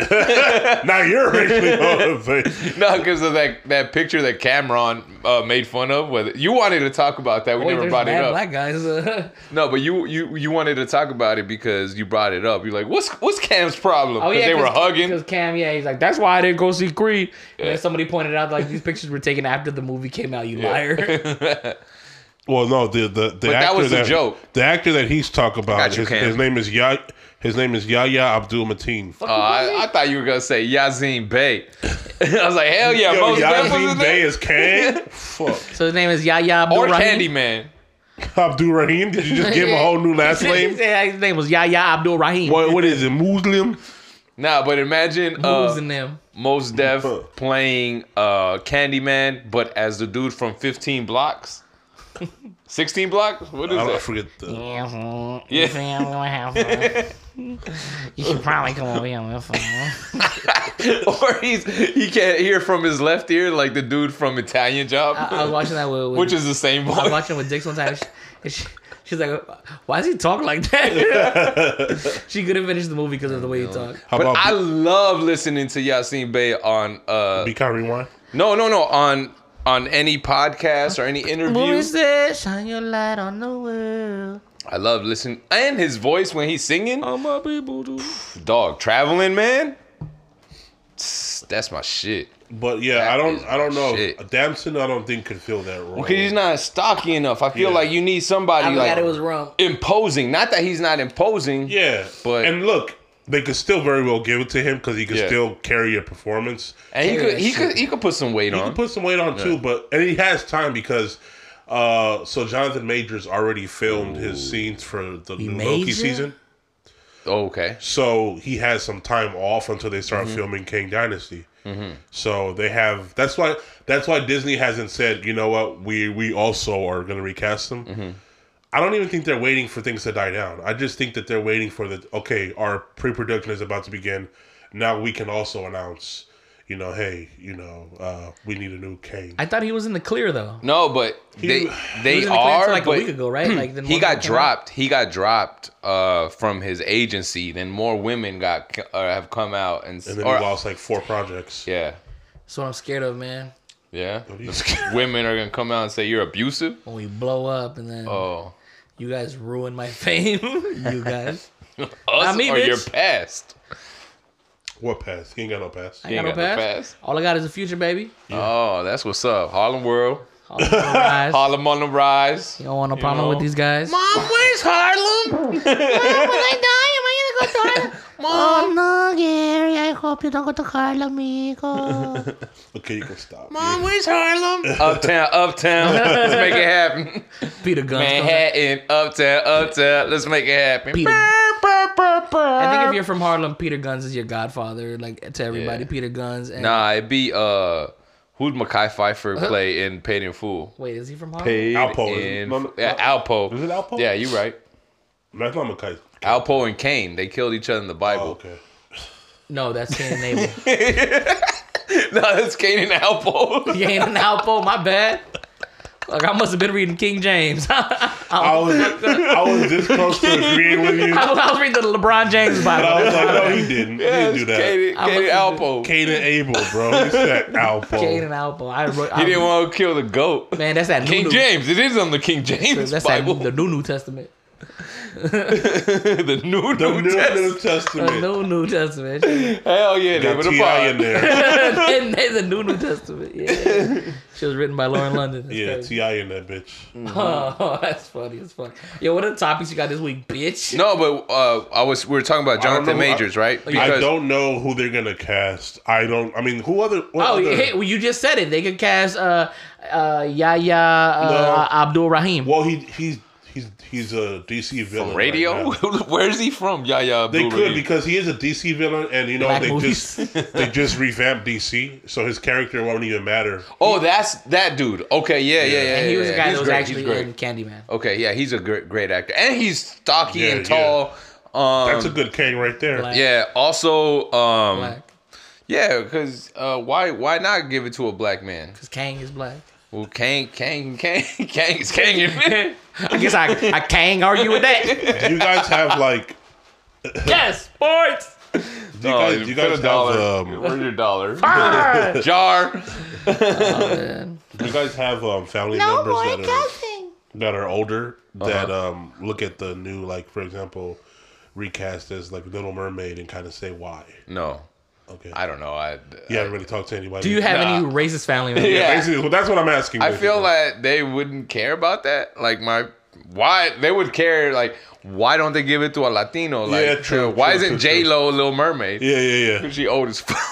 guy. Now you're racially motivated. No, because of that, that picture that Cameron uh, made fun of. Whether you wanted to talk about that, we Boy, never there's brought it bad up. black guys. Uh, No, but you you you wanted to talk about it because you brought it up. You're like, what's what's Cam's problem? oh Because yeah, they were hugging. Because Cam, yeah, he's like, that's why I didn't go see Creed. And then somebody pointed out like these pictures were taken after the movie came out. You liar. Well, no, the the, the But actor that was the joke. The actor that he's talking about, Got you, his, Cam. his name is Ya. His name is Yahya Abdul Mateen. Uh, I, I thought you were gonna say Yazin Bey. I was like, hell yeah, Yo, Mos Def was Yazin his Bey name? is Kang. Fuck. So his name is Yahya Abdul Or Rahim. Candyman. Abdul Rahim. Did you just give him a whole new last He name? said his name was Yahya Abdul Rahim. What what is it? Muslim? Nah, but imagine Who's uh, in them? Mos Def playing uh, Candyman, but as the dude from fifteen blocks. sixteen blocks? What is I, don't, I that? forget the. Yeah, so Yeah. you think I'm gonna have fun? You should probably come over here and have fun. Or he's he can't hear from his left ear like the dude from Italian Job, I, I was watching that with, with which is the same I was voice. watching with Dix one time. She, and she, she's like, "Why does he talk like that?" She couldn't finish the movie because of the way he talked. How But about I love listening to Yasin Bey on uh Be Kind Rewind? no no no on on any podcast or any interview. That? Shine your light on the world. I love listening and his voice when he's singing. All my people do. Dog, traveling man. That's my shit. But yeah, That I don't is I don't know. shit. Damson, I don't think could fill that role. Because he's not stocky enough. I feel Yeah. like you need somebody I'm like glad it was wrong. imposing. Not that he's not imposing. Yeah, But- and look, they could still very well give it to him because he could Yeah. still carry a performance. And he Carry could that he shit. could he could put some weight He on. can put some weight on too, but and he has time because uh so Jonathan Majors already filmed his scenes for the new Loki Major? season. Oh, okay. So he has some time off until they start filming King Dynasty. So they have that's why that's why Disney hasn't said, you know what, we we also are gonna recast them. I don't even think they're waiting for things to die down. I just think that they're waiting for the okay, our pre production is about to begin. Now we can also announce you know, hey, you know, uh, we need a new Kane. I thought he was in the clear though. No, but they He they was in the clear are. until, like, a but week ago, right? Like, then he one got came dropped. He got dropped uh, from his agency. Then more women got uh, have come out and, And then or, he lost like four projects. yeah, That's what I'm scared of, man. yeah. What are you The scared? women are gonna come out and say you're abusive. When we blow up and then Oh, you guys ruin my fame. You guys. us Not me, or bitch. your past. What pass? He ain't got no pass. I He ain't ain't got no got no pass. pass. All I got is a future, baby. Oh, that's what's up. Harlem World. All on the rise. Harlem on the rise. You don't want no problem know. with these guys? Mom, where's Harlem? When I die, am I gonna go to Harlem? Oh no, Gary. I hope you don't go to Harlem, amigo. Okay, you can stop. Mom, where's Harlem? Uptown, uptown. Let's make it happen. Peter Guns. comes out. Manhattan, uptown, uptown. Let's make it happen. Peter. Burr, burr, burr. I think if you're from Harlem, Peter Guns is your godfather. Like to everybody, Yeah. Peter Guns. And Nah, it'd be uh, who'd Mekhi Phifer play in Paid in Full? wait, is he from Harlem? Paid Alpo, is it? in No, no, yeah, no. Alpo. Is it Alpo? Yeah, you're right. That's not Mackay. Alpo and Cain, they killed each other in the Bible. Oh, okay. No, that's Cain and Abel. No, that's Cain and Alpo. He ain't an Alpo. My bad. Like I must have been reading King James. I, I was I was this close to agreeing with you, but I was reading the LeBron James Bible. I was like, no, he didn't. He Yeah, didn't do it's that. Cain, I Cain and must have Alpo. Cain and Abel, bro. He said Alpo. Cain and Alpo. I, wrote, He I, didn't want to kill the goat. Man, that's that King new James. It is on the King James That's Bible. that, the new New Testament. the new, The new, New, Testament. New The Testament. new New Testament. Hell yeah, they Got would have T I in fought. there. and they the new New Testament. Yeah. She was written by Lauren London. That's Yeah, crazy. T I in that bitch. Oh, that's funny as fuck. Yo, what are the topics you got this week, bitch? No, but uh, I was we were talking about I don't Jonathan know, Majors, right? I don't know who they're gonna cast. I don't. I mean, who other? What Oh, other hey, well, you just said it. They could cast uh, uh, Yahya uh, Abdul Rahim. Well, he he's he's he's a D C villain. From right radio. now. Where's he from? Yahya They Abdul could Rahim. because he is a D C villain, and you know Black they movies. just they just revamped D C, so his character won't even matter. Oh, that's that dude. Okay, yeah, yeah, yeah. And he was yeah, the guy he's that was great, actually he's great. in Candyman. Okay, yeah, he's a great, great actor, and he's stocky Yeah, and tall. Um, That's a good Kang right there. Black. yeah. Also, um, Black. yeah, because uh, why, why not give it to a black man? Because Kang is black. Well, Kang, Kang, Kang, Kang is Kang. I guess I, I can't argue with that. Do you guys have like? Yes, sports. Do you guys, do you guys have um? Where's your dollar? Ah! Jar. Oh, man. Do you guys have um family No members more that are cussing. that are older that Uh-huh. um look at the new, like, for example, recast as like Little Mermaid and kind of say why? No, Okay. I don't know. I, You haven't really talked to anybody. Do you have Nah. any racist family members? Yeah. Basically, well, that's what I'm asking. I feel basically. like they wouldn't care about that. Like my, why they would care? Like why don't they give it to a Latino? Like Yeah, true, uh, why true, isn't true, J Lo Little Mermaid? Yeah, yeah, yeah. She old as fuck.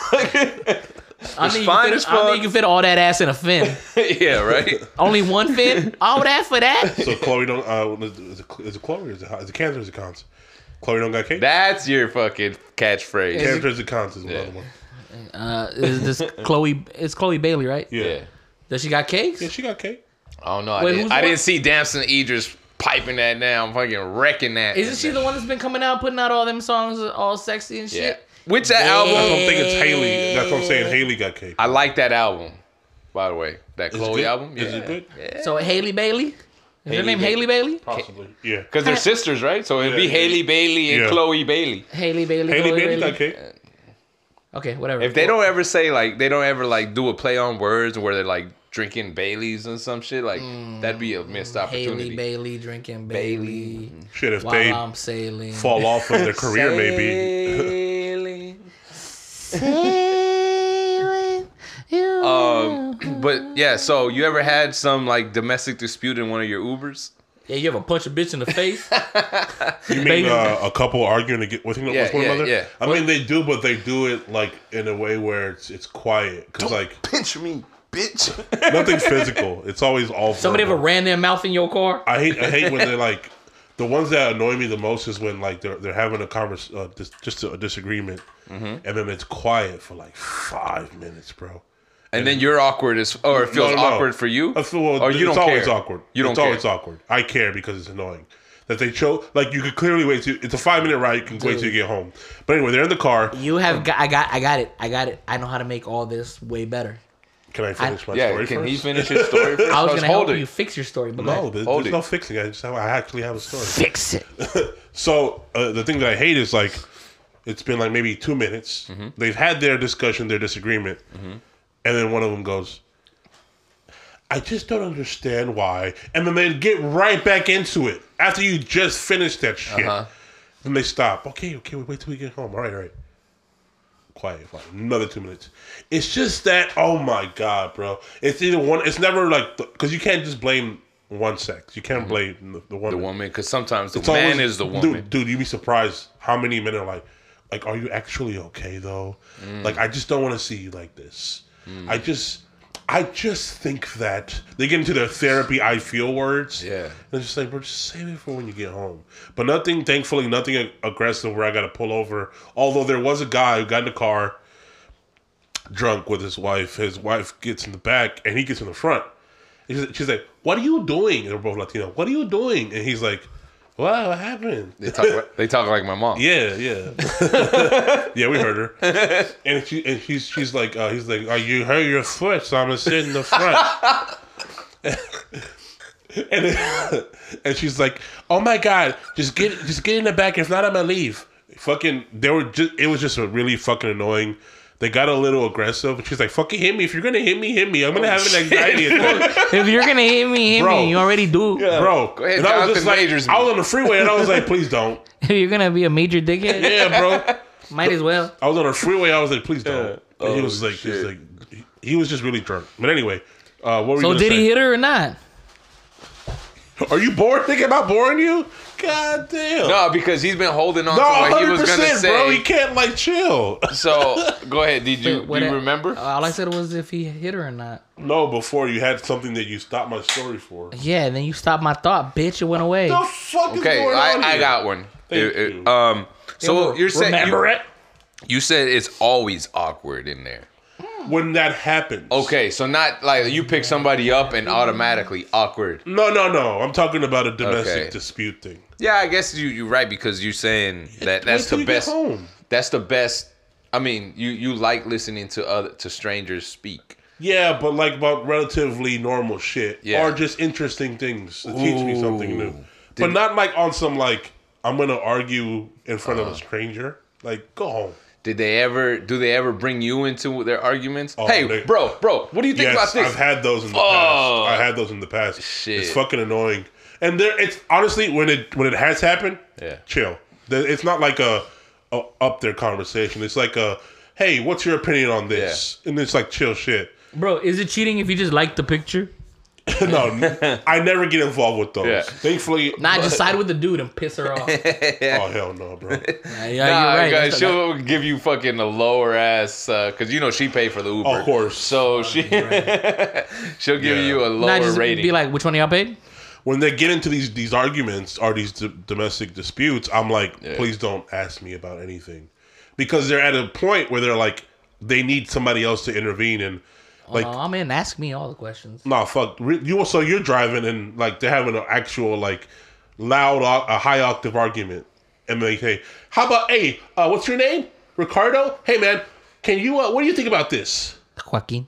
I It's think fine you as fit, I think fuck. you can fit all that ass in a fin. Yeah, right. Only one fin? All that for that? So Chloe don't. Uh, is it, is it Chloe or is it, is it Cancer or is it Cons? Chloe don't got cake. That's your fucking catchphrase. Cancer is it Cons is Yeah. another one. Uh, is this Chloe? It's Chloe Bailey, right? Yeah. Yeah. yeah, Does she got cakes? she got cake. I don't know. I, Wait, didn't, who's I the didn't see Damson Idris piping that down, fucking wrecking that. Isn't she the one that's been coming out, putting out all them songs, all sexy and shit? Yeah. Which that I album? don't think it's Haley. That's what I'm saying. Haley got cake. I like that album. By the way, that Is it Chloe good? album. Is Yeah. it good? So Haley Bailey? Is her Hailey name Bailey. Haley Bailey? Possibly. Yeah. Because they're sisters, right? So it'd be Yeah. Haley Bailey and Yeah. Chloe Bailey. Haley Bailey. Haley Chloe Bailey got cake. Okay, whatever. If they don't ever say like they don't ever like do a play on words where they're like drinking Baileys and some shit, like that'd be a missed opportunity. Haley Bailey drinking Bailey, Shit, if while they I'm sailing. fall off in their career, maybe. Sailing. Sailing, you Um, but yeah, so you ever had some like domestic dispute in one of your Ubers? Yeah, you ever punch a bitch in the face? You mean Bailey. uh, a couple arguing to get with, Yeah, with one yeah, another? yeah. I mean, they do, but they do it like in a way where it's it's quiet. Cause like Pinch me, bitch. nothing physical. It's always all. Somebody ever verbal. ran their mouth in your car? I hate I hate when they're like the ones that annoy me the most is when like they're they're having a convers uh, dis- just a, disagreement and then it's quiet for like five minutes, bro. And then you're awkward as, or it feels No, no, no. awkward for you. I feel, well, or you it's don't always care. awkward. You don't it's care. always awkward. I care because it's annoying. that they chose. Like you could clearly wait to. It's a five minute ride. You can wait till you get home. But anyway, they're in the car. You have got. I got. I got it. I got it. I know how to make all this way better. Can I finish my yeah, story can first? he finish his story first? I was gonna hold help it. you fix your story, but No, there's, Hold there's it. no fixing. I just have, I actually have a story. fix it. So uh, the thing that I hate is like, it's been like maybe two minutes. Mm-hmm. They've had their discussion, their disagreement, Mm-hmm. and then one of them goes, "I just don't understand why," and then they get right back into it after you just finished that shit. Uh-huh. Then they stop. Okay, okay, we wait till we get home. All right, all right. Quiet, quiet. Another two minutes. It's just that. Oh my god, bro! It's either one. It's never like because you can't just blame one sex. You can't blame the, the woman. The woman, because sometimes the It's man always- is the woman. Dude, dude, you'd be surprised how many men are like, like, are you actually okay though? Mm. Like, I just don't want to see you like this. I just, I just think that they get into their therapy, I feel words. Yeah. They're just like, bro, just save it for when you get home. But nothing, thankfully, nothing ag- aggressive where I got to pull over. Although there was a guy who got in the car drunk with his wife. His wife gets in the back and he gets in the front. And she's, she's like, what are you doing? And they're both Latino. What are you doing? And he's like, what, what happened? They talk, they talk like my mom. Yeah, yeah, yeah. We heard her, and she and she's she's like, uh, he's like, oh, you hurt your foot, so I'm gonna sit in the front. and then, and she's like, oh my god, just get just get in the back. If not, I'm gonna leave. Fucking, they were just. It was just a really fucking annoying. They got a little aggressive, and she's like, fucking hit me. If you're gonna hit me, hit me. I'm gonna have an anxiety attack. If you're gonna hit me, hit Bro. me. You already do. Bro, Go ahead, and I was just Jonathan like, Majors me. I was on the freeway, and I was like, please don't. If you're gonna be a major dickhead, Yeah, bro. might as well. I was on a freeway. I was like, please don't. Yeah. And he Oh, was like, he was shit. like, he- he was just really drunk. But anyway, uh, what were you So gonna did say? he hit her or not? Are you bored? Thinking about boring you? God damn. No, because he's been holding on no, to what he hundred was gonna percent, say. bro. He can't like chill. So go ahead. Did you Wait, what do you I- remember? All I said was if he hit her or not. No, before you had something that you stopped my story for. Yeah, and then you stopped my thought, bitch. It went away. The fuck is Okay, going I, on I here? got one. Thank It- it- you. um, so you're saying Remember you, it? you said it's always awkward in there. When that happens. Okay, so not like you pick somebody up and automatically awkward. No, no, no. I'm talking about a domestic Okay. dispute thing. Yeah, I guess you you're right because you're saying that that's Wait till the you get best. home. That's the best. I mean, you you like listening to other to strangers speak. Yeah, but like about relatively normal shit. Yeah. Or just interesting things that teach me something new. Ooh. But Did- not like on some like, I'm going to argue in front Uh-huh. of a stranger. Like, go home. Did they ever? Do they ever bring you into their arguments? Oh, hey, they- bro, bro, what do you think Yes, about this? I've had those in the Oh. past. I had those in the past. Shit. It's fucking annoying. And there, it's honestly when it when it has happened. Yeah. Chill. There- It's not like a, a up there conversation. It's like a, hey, what's your opinion on this? And it's like chill shit. Bro, is it cheating if you just like the picture? No, I never get involved with those. Yeah. Thankfully, Nah, just side with the dude and piss her off. oh hell no, bro. Yeah, Nah, you're right. guys, That's- she'll give you fucking a lower ass because you know she paid for the Uber. Of course. So she she'll give Yeah. you a Nah, lower just rating. be like, which one of y'all paid? When they get into these these arguments or these d- domestic disputes, I'm like, Yeah. please don't ask me about anything, because they're at a point where they're like, they need somebody else to intervene and like. oh, I'm in. Ask me all the questions. Nah, fuck. Re- You so you're driving and like they're having an actual like loud, o- a high octave argument, and they say, "How about hey, uh, what's your name, Ricardo? Hey man, can you? Uh, what do you think about this?" Joaquin.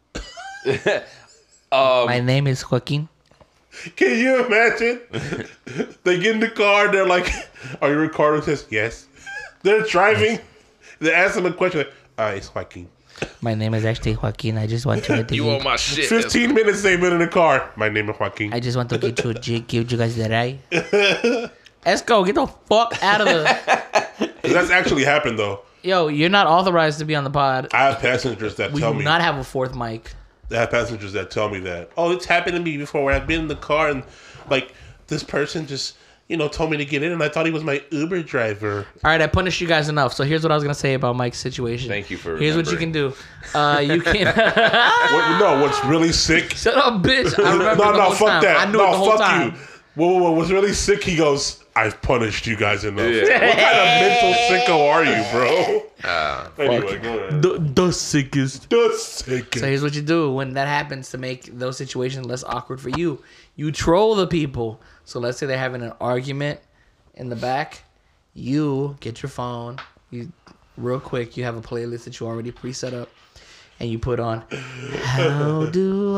um, My name is Joaquin. Can you imagine? They get in the car. They're like, "Are you Ricardo?" Says, "Yes." They're driving. They ask him a question. Like, uh, it's Joaquin. My name is actually Joaquin. I just want to you want my shit? Fifteen minutes they've been in the car. My name is Joaquin. I just want to get you, gi- give you guys the ride. Let's go. Get the fuck out of the. That's actually happened though. Yo, you're not authorized to be on the pod. I have passengers that We tell do me. not have a fourth mic. I have passengers that tell me that. Oh, it's happened to me before where I've been in the car and like this person just, you know, told me to get in and I thought he was my Uber driver. All right, I punished you guys enough. So here's what I was gonna say about Mike's situation. Thank you for Here's what you can remembering. do. Uh, you can. What, no, what's really sick? Shut up, bitch. I remember no, the no, whole fuck time. that. I knew no, it the whole fuck time. you. Whoa, whoa, whoa, what's really sick? He goes, I've punished you guys enough. Yeah. What kind of mental sicko are you, bro? Uh, anyway, go ahead. The, the sickest. The sickest. So here's what you do when that happens to make those situations less awkward for you. You troll the people. So let's say they're having an argument in the back. You get your phone. You real quick, you have a playlist that you already preset up. And you put on, how do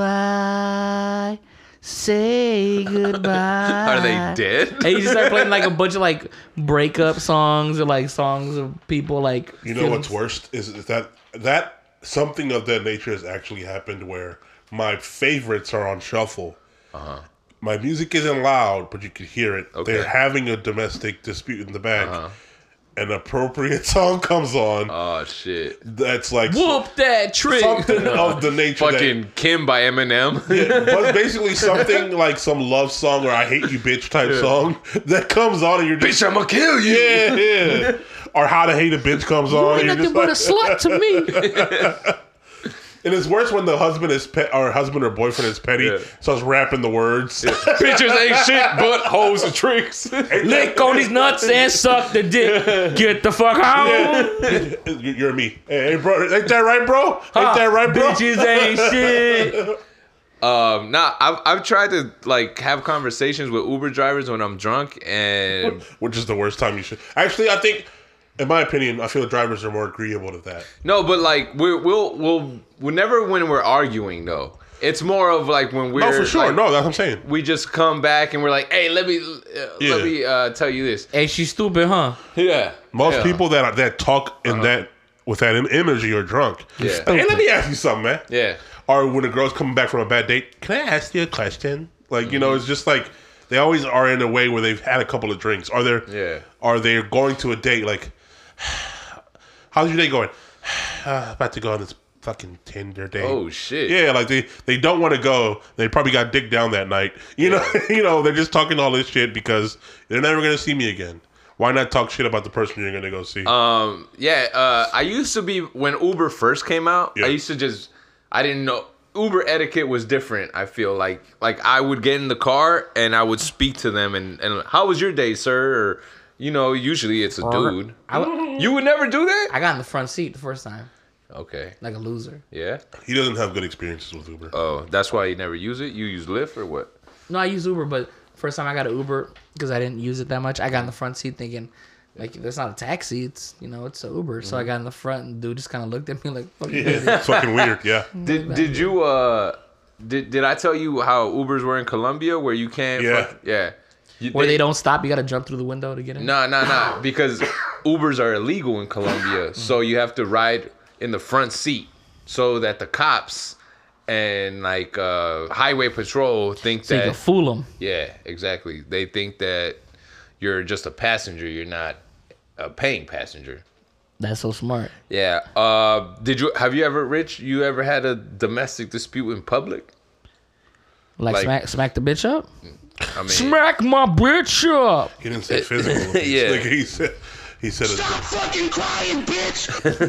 I say goodbye? Are they dead? And you just start playing like a bunch of like breakup songs or like songs of people like. You know what's worst is, is that that something of that nature has actually happened where my favorites are on shuffle. Uh-huh. My music isn't loud, but you can hear it. Okay. They're having a domestic dispute in the back. Uh-huh. An appropriate song comes on. Oh shit! That's like whoop that trick. Something of the nature. Fucking that, Kim by Eminem. Yeah, but basically something like some love song or I hate you bitch type yeah. song that comes on and you're just bitch I'ma kill you. Yeah, yeah. Or how to hate a bitch comes on. You're nothing but like, a slut to me. And it's worse when the husband is pe- or husband or boyfriend is petty, yeah. starts rapping the words. Yeah. Bitches ain't shit but hoes and tricks. Lick on these nuts and suck the dick. Get the fuck out. Yeah. You're me. Hey, hey, bro, ain't that right, bro? Ain't huh. that right, bro? Bitches ain't shit. Um, nah, I've I've tried to like have conversations with Uber drivers when I'm drunk, and which is the worst time you should. Actually, I think. In my opinion, I feel drivers are more agreeable to that. No, but like we we'll we'll we'll never when we're arguing though. It's more of like when we're no for sure. Like, no, that's what I'm saying. We just come back and we're like, hey, let me uh, yeah. let me uh, tell you this. Hey, she's stupid, huh? Yeah. Most yeah. people that are, that talk in uh-huh. that with that energy are drunk. Yeah. Hey, let me ask you something, man. Yeah. Or when a girl's coming back from a bad date, can I ask you a question? Like mm-hmm. you know, it's just like they always are in a way where they've had a couple of drinks. Are they? Yeah. Are they going to a date like? How's your day going? Uh, about to go on this fucking Tinder date. Oh shit! Yeah, like they, they don't want to go. They probably got dick down that night. You yeah. know, you know they're just talking all this shit because they're never gonna see me again. Why not talk shit about the person you're gonna go see? Um, yeah. Uh, I used to be when Uber first came out. Yeah. I used to just I didn't know Uber etiquette was different. I feel like like I would get in the car and I would speak to them and and how was your day, sir? Or, you know, usually it's a dude. I, you would never do that? I got in the front seat the first time. Okay. Like a loser. Yeah? He doesn't have good experiences with Uber. Oh, that's why you never use it? You use Lyft or what? No, I use Uber, but first time I got an Uber, because I didn't use it that much, I got in the front seat thinking, like, that's not a taxi, it's, you know, it's an Uber. Mm-hmm. So I got in the front, and the dude just kind of looked at me like, fuck yeah, it's fucking weird, yeah. Did Did you, uh, did, did I tell you how Ubers were in Colombia, where you can't, yeah. fuck, yeah. You, Where they, they don't stop, you gotta jump through the window to get in? No, no, no. Because Ubers are illegal in Colombia. So you have to ride in the front seat so that the cops and like uh, highway patrol think so that. You can fool them. Yeah, exactly. They think that you're just a passenger. You're not a paying passenger. That's so smart. Yeah. Uh, did you have you ever, Rich? You ever had a domestic dispute in public? Like, like smack, smack the bitch up? I mean, smack my bitch up. He didn't say physical. Yeah. Like he said, he said. Stop a, fucking crying, bitch.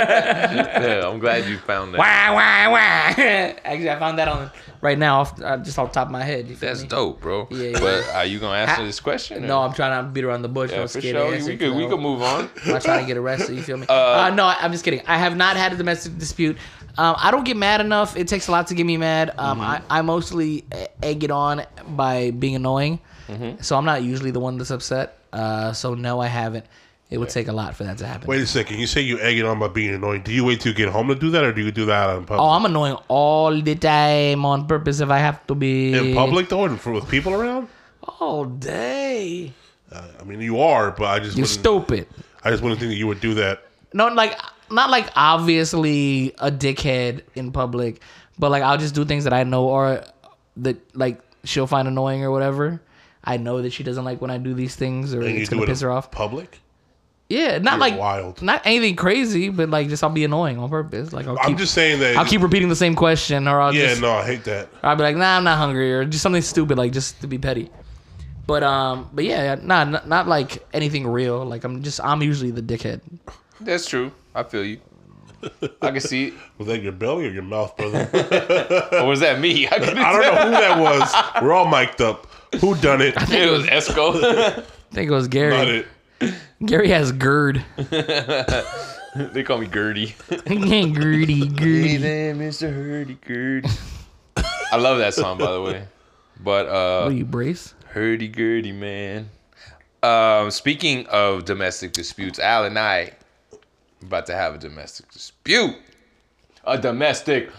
Yeah, I'm glad you found that. Wah, wah, wah. Actually, I found that on right now, off, uh, just off the top of my head. That's me? dope, bro. Yeah, yeah. But are you gonna answer this question? No, I'm trying to beat around the bush. Yeah, I'm for scared sure. to answer. We could, we could move on. I'm not trying to get arrested. You feel me? Uh, uh, no, I'm just kidding. I have not had a domestic dispute. Um, I don't get mad enough. It takes a lot to get me mad. Um, mm-hmm. I, I mostly egg it on by being annoying. Mm-hmm. So I'm not usually the one that's upset. Uh, so no, I haven't. It would take a lot for that to happen. Wait a second. You say you egg it on by being annoying. Do you wait till you get home to do that, or do you do that out in public? Oh, I'm annoying all the time on purpose if I have to be. In public, though, and for, with people around? All day. Uh, I mean, you are, but I just You're stupid. I just wouldn't think that you would do that. No, like, not like obviously a dickhead in public, but like I'll just do things that I know or that like she'll find annoying or whatever. I know that she doesn't like when I do these things or and it's gonna piss her off. Public? Yeah, not You're like wild. Not anything crazy, but like just I'll be annoying on purpose. Like I'll I'm keep, just saying that I'll keep repeating the same question, or I'll yeah, just, no, I hate that. Or I'll be like, nah, I'm not hungry, or just something stupid, like just to be petty. But um, but yeah, nah, not, not like anything real. Like I'm just I'm usually the dickhead. That's true. I feel you. I can see it. Was that your belly or your mouth, brother? Or was that me? I, I don't know who that was. We're all mic'd up. Who done it? I think it was Esco. I think it was Gary. Not it. Gary has GERD. They call me Gertie. Gertie, Gertie. Hey there, Mister Hurdy-Gurdy. I love that song, by the way. But uh, What are you, Brace? Hurdy-Gurdy, man. Um, speaking of domestic disputes, Al and I are about to have a domestic dispute. A domestic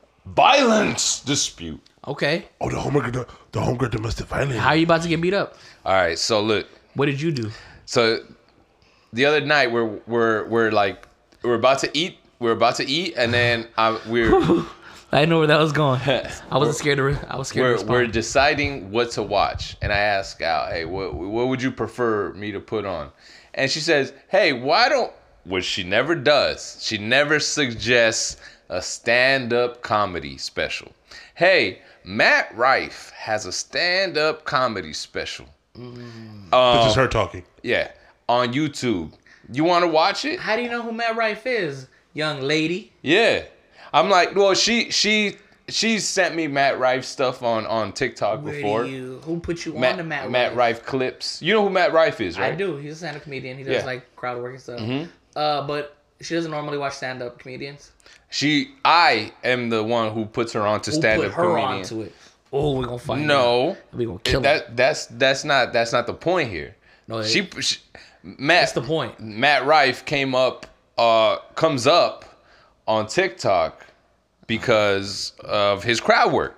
violence dispute. Okay. Oh, the homegirl, the, the homegirl domestic violence. How are you about to get beat up? All right, so look. What did you do? So the other night we're we're we're like we're about to eat. We're about to eat, and then I, we're. I didn't know where that was going. I wasn't scared to. Re- I was scared. We're to respond. we're deciding what to watch, and I ask Al, "Hey, what what would you prefer me to put on?" And she says, "Hey, why don't?" Which she never does. She never suggests a stand-up comedy special. Hey, Matt Rife has a stand-up comedy special. Mm. Um, This is her talking. Yeah, on YouTube. You want to watch it? How do you know who Matt Rife is, young lady? Yeah, I'm like, well, she she she sent me Matt Rife stuff on on TikTok Where before. do you, who put you Matt, on to Matt Rife? Matt Rife clips. You know who Matt Rife is, right? I do. He's a stand-up comedian. He does Yeah. like crowd work and stuff. Mhm. Uh, but she doesn't normally watch stand-up comedians. She, I am the one who puts her on to Who stand put up her comedian. onto it? Oh, we're gonna find. No, out. we gonna kill that her. that's that's not that's not the point here. No, she, she Matt. That's the point. Matt Rife came up, uh, comes up on TikTok because of his crowd work,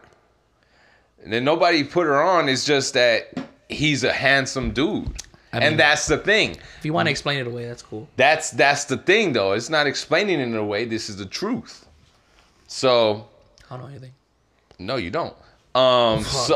and then nobody put her on. It's just that he's a handsome dude, I mean, and that's the thing. If you want to explain it away, that's cool. That's that's the thing, though. It's not explaining it in a way. This is the truth. So, I don't know anything. no, you don't. Um, so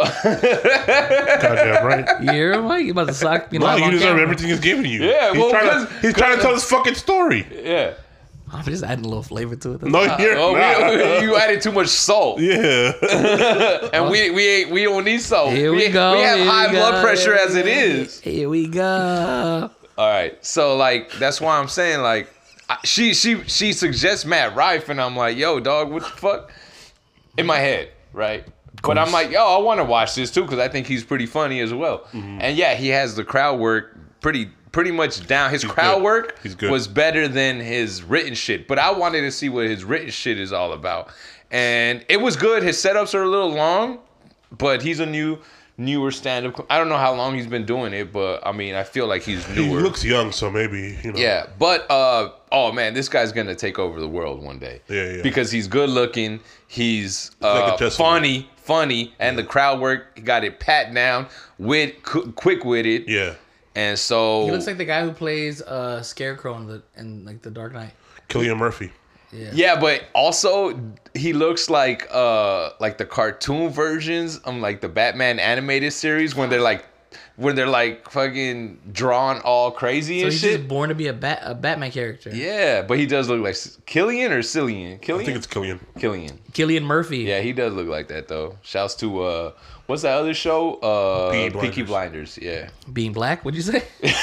Goddamn right. You're right. You about to sock me? No, live you on deserve camera. everything he's giving you. Yeah, he's well, trying cause, to, he's trying to tell his fucking story. Yeah. I'm just adding a little flavor to it. No, you're Oh, not. we, you added too much salt. Yeah. And we we ain't, we don't need salt. Here we we, go, We have here high we blood go, pressure here as we it go. is. Here we go. All right. So like that's why I'm saying like I, she she she suggests Matt Rife and I'm like, yo, dog, what the fuck? In my head, right? But I'm like, yo, I want to watch this too because I think he's pretty funny as well. Mm-hmm. And yeah, he has the crowd work pretty pretty much down. His He's crowd good. work He's good. was better than his written shit. But I wanted to see what his written shit is all about. And it was good. His setups are a little long, but he's a new newer stand-up. I don't know how long he's been doing it, but I mean, I feel like he's He newer. looks young, so maybe, you know. Yeah, but uh, oh man, this guy's gonna take over the world one day. Yeah, yeah. Because he's good looking, he's like uh, a Tesla. funny, funny, and the crowd work he got it pat down, wit, qu- quick witted. Yeah. And so He looks like the guy who plays uh, Scarecrow in the in like the Dark Knight. Cillian Murphy. Yeah. yeah, but also he looks like uh like the cartoon versions of like the Batman animated series when they're like when they're like fucking drawn all crazy So and he's shit. just born to be a bat a Batman character. Yeah, but he does look like Killian or Cillian. Killian. I think it's Cillian. Killian. Cillian Murphy. Yeah, he does look like that though. Shouts to uh, what's that other show? Uh, Peaky Peaky Blinders. Blinders. Yeah. Being black, what'd you say?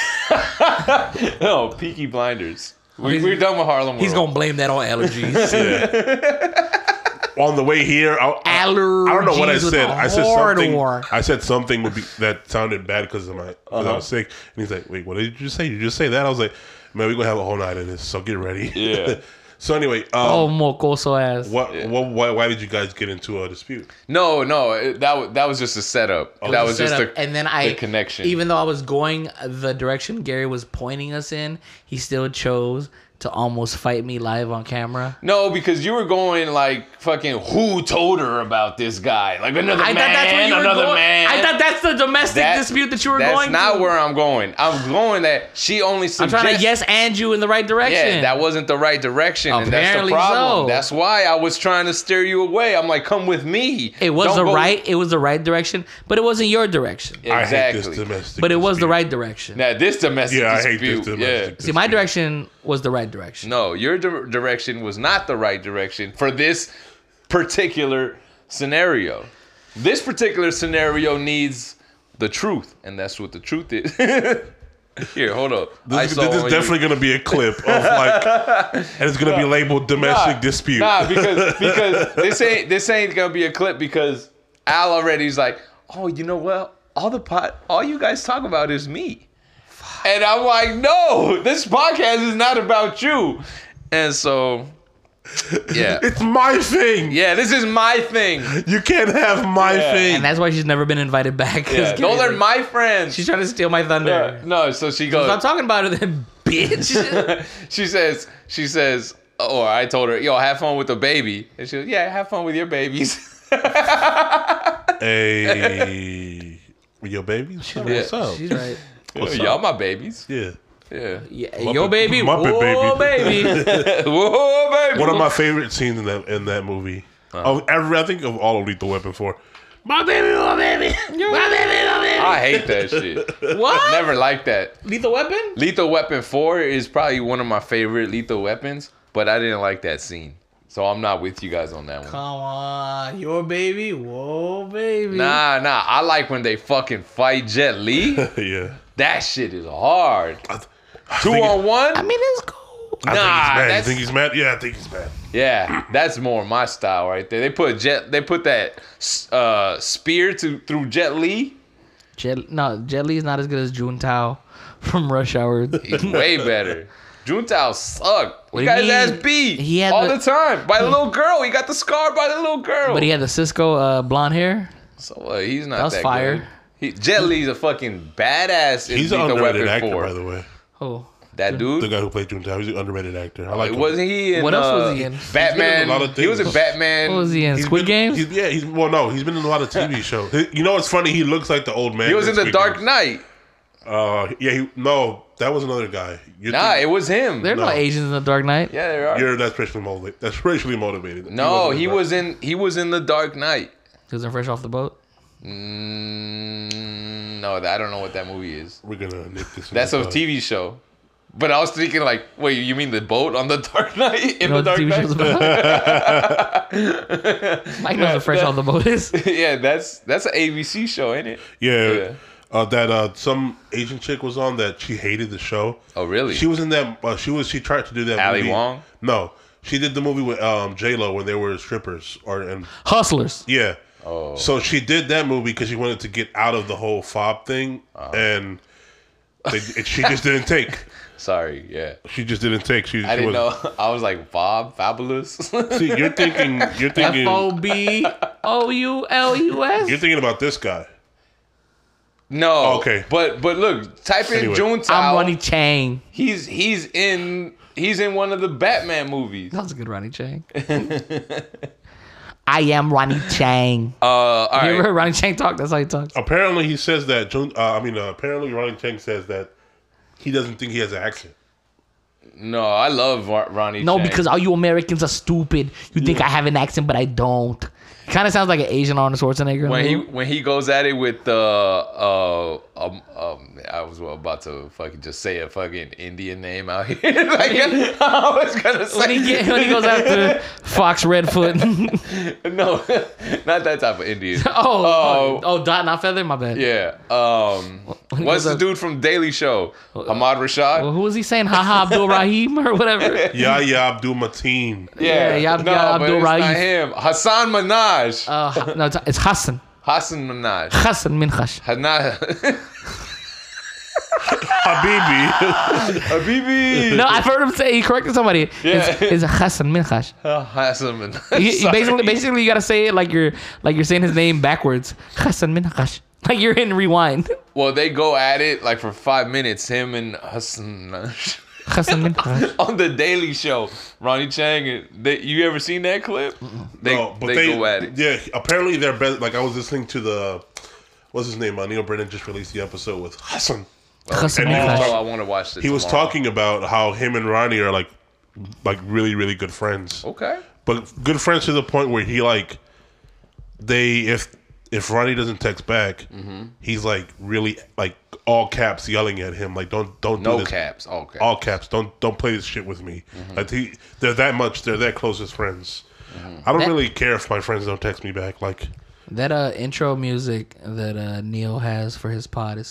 No, Peaky Blinders. We, he's- we're done with Harlem World. He's gonna blame that on allergies. On the way here, I, I, I don't know what I Allergies with said. a I said hard something. war. I said something would be that sounded bad because of my because I Uh-huh. was sick. And he's like, "Wait, what did you just say? Did you just say that?" I was like, "Man, we're gonna have a whole night of this, so get ready." Yeah. So anyway, um, Oh, mocoso ass. what, what, why, why did you guys get into a dispute? No, no, it- that wa- that was just a setup. Oh, that it was was just Setup. the, and then I the connection. Even though I was going the direction Gary was pointing us in, he still chose to almost fight me live on camera. No, because you were going like fucking who told her about this guy? Like another I man, thought that's where you were another going. man. I thought that's the domestic That- dispute that you were that's going not to. where I'm going. I'm going that she only I'm suggests. trying to yes and you in the right direction. Yeah, that wasn't the right direction, and that's the Apparently problem. so. That's why I was trying to steer you away. I'm like, come with me. It was Don't the go- right. It was the right direction, but it wasn't your direction. I hate this Exactly. domestic. But it was the dispute. right direction. Now this domestic Yeah, I hate dispute. this domestic See, my dispute. direction was the right direction. No, your di- direction was not the right direction for this particular scenario. This particular scenario needs the truth, and that's what the truth is. Here, hold up. This, is, this is definitely going to be a clip of like, and it's going to be labeled domestic nah, dispute. Nah, because because this ain't this ain't gonna be a clip because Al already's like, oh, you know what? All the pot, all you guys talk about is me, and I'm like, no, this podcast is not about you, and so. Yeah, it's my thing. Yeah, this is my thing. You can't have my yeah. thing, and that's why she's never been invited back. Yeah. Those are my friends. She's trying to steal my thunder. Yeah. No, so she goes. Stop talking about it, then, bitch. she says. She says. Or I told her, yo, have fun with the baby, and she goes, yeah, have fun with your babies. Hey, with your babies? She's What's right. up? She's right. What's Y'all up? my babies. Yeah. Yeah. Yeah. Muppet, Yo, baby. Muppet Whoa, baby. baby. Whoa, baby. One of my favorite scenes in that in that movie. Uh-huh. Of every, I think of all of Lethal Weapon four. My baby, my baby, my baby, my baby. I hate that shit. What? Never liked that. Lethal Weapon? Lethal Weapon four is probably one of my favorite Lethal Weapons, but I didn't like that scene. So I'm not with you guys on that one. Come on. Your baby. Whoa, baby. Nah, nah. I like when they fucking fight Jet Li. Yeah. That shit is hard. I, I Two on it, one? I mean, it's cool. I nah, think he's mad. that's, You think he's mad? Yeah, I think he's mad. Yeah, that's more my style right there. They put Jet. They put that uh, spear to through Jet Li. Jet, no, Jet Li's not as good as Juntao from Rush Hour. He's way better. Juntao sucked. What He do you got his ass mean? beat He had all the- the time by the little girl. He got the scar by the little girl. But he had the Cisco uh, blonde hair. So uh, he's not That was that fire. good. He, Jet Li's a fucking badass in He's an Lethal underrated Weapon actor, four. by the way. Oh. That dude. The guy who played Juntao, he's an underrated actor. I like him. Wasn't he in? What else uh, was he in? Batman. He's been in a lot of He was in things. Batman. What was he in? He's Squid been- Games? He's, yeah, he's well, no, he's been in a lot of T V shows. He- you know what's funny? He looks like the old man. He was in the Squid Dark Games. Knight. Uh, yeah, he, no, that was another guy. You're Nah, thinking- it was him. There are no. No. Asians in the Dark Knight. Yeah, there are. You're that's racially motivated. That's racially motivated. No, wasn't he in was in. He was in the Dark Knight. He was fresh off the boat. Mm, no, I don't know what that movie is. We're gonna nick this. That's a T V show. But I was thinking, like, wait, you mean the boat on the Dark Knight? In You know the what the Dark T V show's Knight? about? Mike knows what fresh off the boat is. Yeah, that's that's an A B C show, ain't it? Yeah, Yeah. Uh, that uh, some Asian chick was on that she hated the show. Oh, really? She was in that. Uh, she was. She tried to do that. Ali movie. Wong? No, she did the movie with um, J Lo when they were strippers. Or and Hustlers. yeah. Oh. So she did that movie because she wanted to get out of the whole fob thing, Uh-huh. and they, it, she just didn't take. Sorry, yeah. She just didn't take. She, I she didn't was, know. I was like, Bob, fabulous. See, you're thinking. You're F thinking. O B O U L U S. You're thinking about this guy. No. Okay. But but look, type in Anyway. Juntao. I'm Ronnie Chang. He's he's in he's in one of the Batman movies. That was a good Ronnie Chang. I am Ronnie Chang. Uh, all you ever right. heard Ronnie Chang talk? That's how he talks. Apparently, he says that. Jun- Uh, I mean, uh, apparently, Ronnie Chang says that he doesn't think he has an accent. No, I love Ron- Ronnie. No, Chang. because all you Americans are stupid. You think I have an accent, but I don't. He kind of sounds like an Asian Arnold Schwarzenegger. when he when he goes at it with the uh um, um I was about to fucking just say a fucking Indian name out here. Like, I was gonna say when he get, when he goes after Fox Redfoot. no, not that type of Indian. oh, oh, oh, Dot not Feather. My bad. Yeah. Um, When he what's goes the up- dude from Daily Show? Ahmad Rashad. Well, who was he saying? Haha, Abdul Rahim or whatever. Yahya Abdul Mateen. Yeah, Yeah, Yab- no, Yab- but Abdul it's not Raif. him. Hassan Minaj. Uh, Ha- no, it's, it's Hassan. Hassan Minaj. Hassan Minhaj. Hana- Habibi. Habibi. No, I've heard him say. He corrected somebody. Yeah. It's, it's Hassan Minhaj. Hassan Minaj. You- you Sorry. basically, basically, you gotta say it like you're like you're saying his name backwards. Hassan Minhaj. Like you're in rewind. Well, they go at it like for five minutes. Him and Hassan Minaj. Hassan Minhaj. On the Daily Show, Ronnie Chang. and They, you ever seen that clip? They, no, but they, they, go at it. Yeah, apparently they're best. Like I was listening to the, what's his name? Uh, Neil Brennan just released the episode with Hassan. Hassan And he was Minhaj. Oh, I want to watch this. He was tomorrow. talking about how him and Ronnie are like, like really, really good friends. Okay. But good friends to the point where he like, they if if Ronnie doesn't text back, Mm-hmm. he's like really like all caps yelling at him like don't don't do No this. caps. All caps. All caps. Don't don't play this shit with me. Mm-hmm. Like he, they're that much. They're that close as friends. I don't That- really care if my friends don't text me back. Like That uh intro music that uh Neil has for his pod is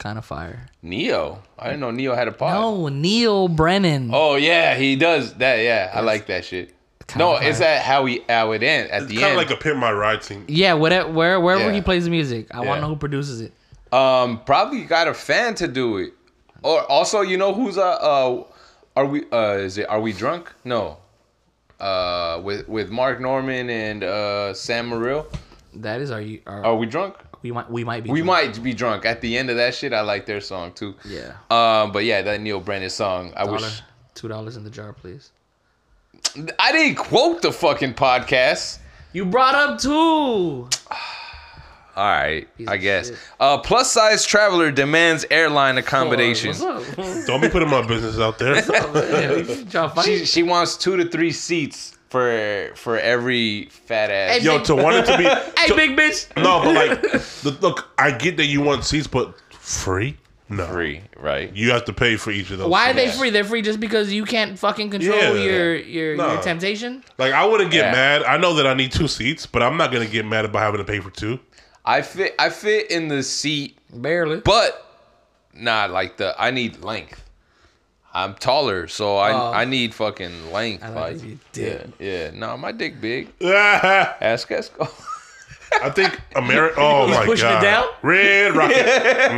kind of fire. Neo. I didn't know Neo had a pod. No, Neil Brennan. Oh yeah, he does that. Yeah, I like that shit. No, fire. is that how we how it end at It's the kind end? of like a Pimp My Ride scene. Yeah, whatever, where, wherever Yeah. he plays the music. I want Yeah. to know who produces it. Um, probably got a fan to do it. Or also, you know who's uh, uh are we uh is it Are We Drunk? No. Uh, with with Mark Norman and uh Sam Morril. That is, are you? Are, Are we drunk? we might, we might be. We drunk. might be drunk. At the end of that shit, I like their song too. Yeah. Um, but yeah, that Neil Brennan song. I Dollar, wish two dollars in the jar, please. I didn't quote the fucking podcast. You brought up two. All right, Piece I of guess. shit. Uh, plus size traveler demands airline accommodation. What's up? Don't be putting my business out there. Trying to fight? She she wants two to three seats for for every fat ass. Hey, Yo, to want it to be. Hey, to- big bitch. No, but like, the, look, I get that you want seats, but free? No. Free, right? You have to pay for each of those. Why are they seats. free? They're free just because you can't fucking control Yeah. your your, No. your temptation. Like, I wouldn't get Yeah. mad. I know that I need two seats, but I'm not gonna get mad about having to pay for two. I fit I fit in the seat, Barely. but not like the. I need length. I'm taller, so I Oh. I need fucking length. I like, like your yeah, dick. yeah. No, my dick big. I Ask Esco. think America. Oh my pushing it god. down? Red Rocket.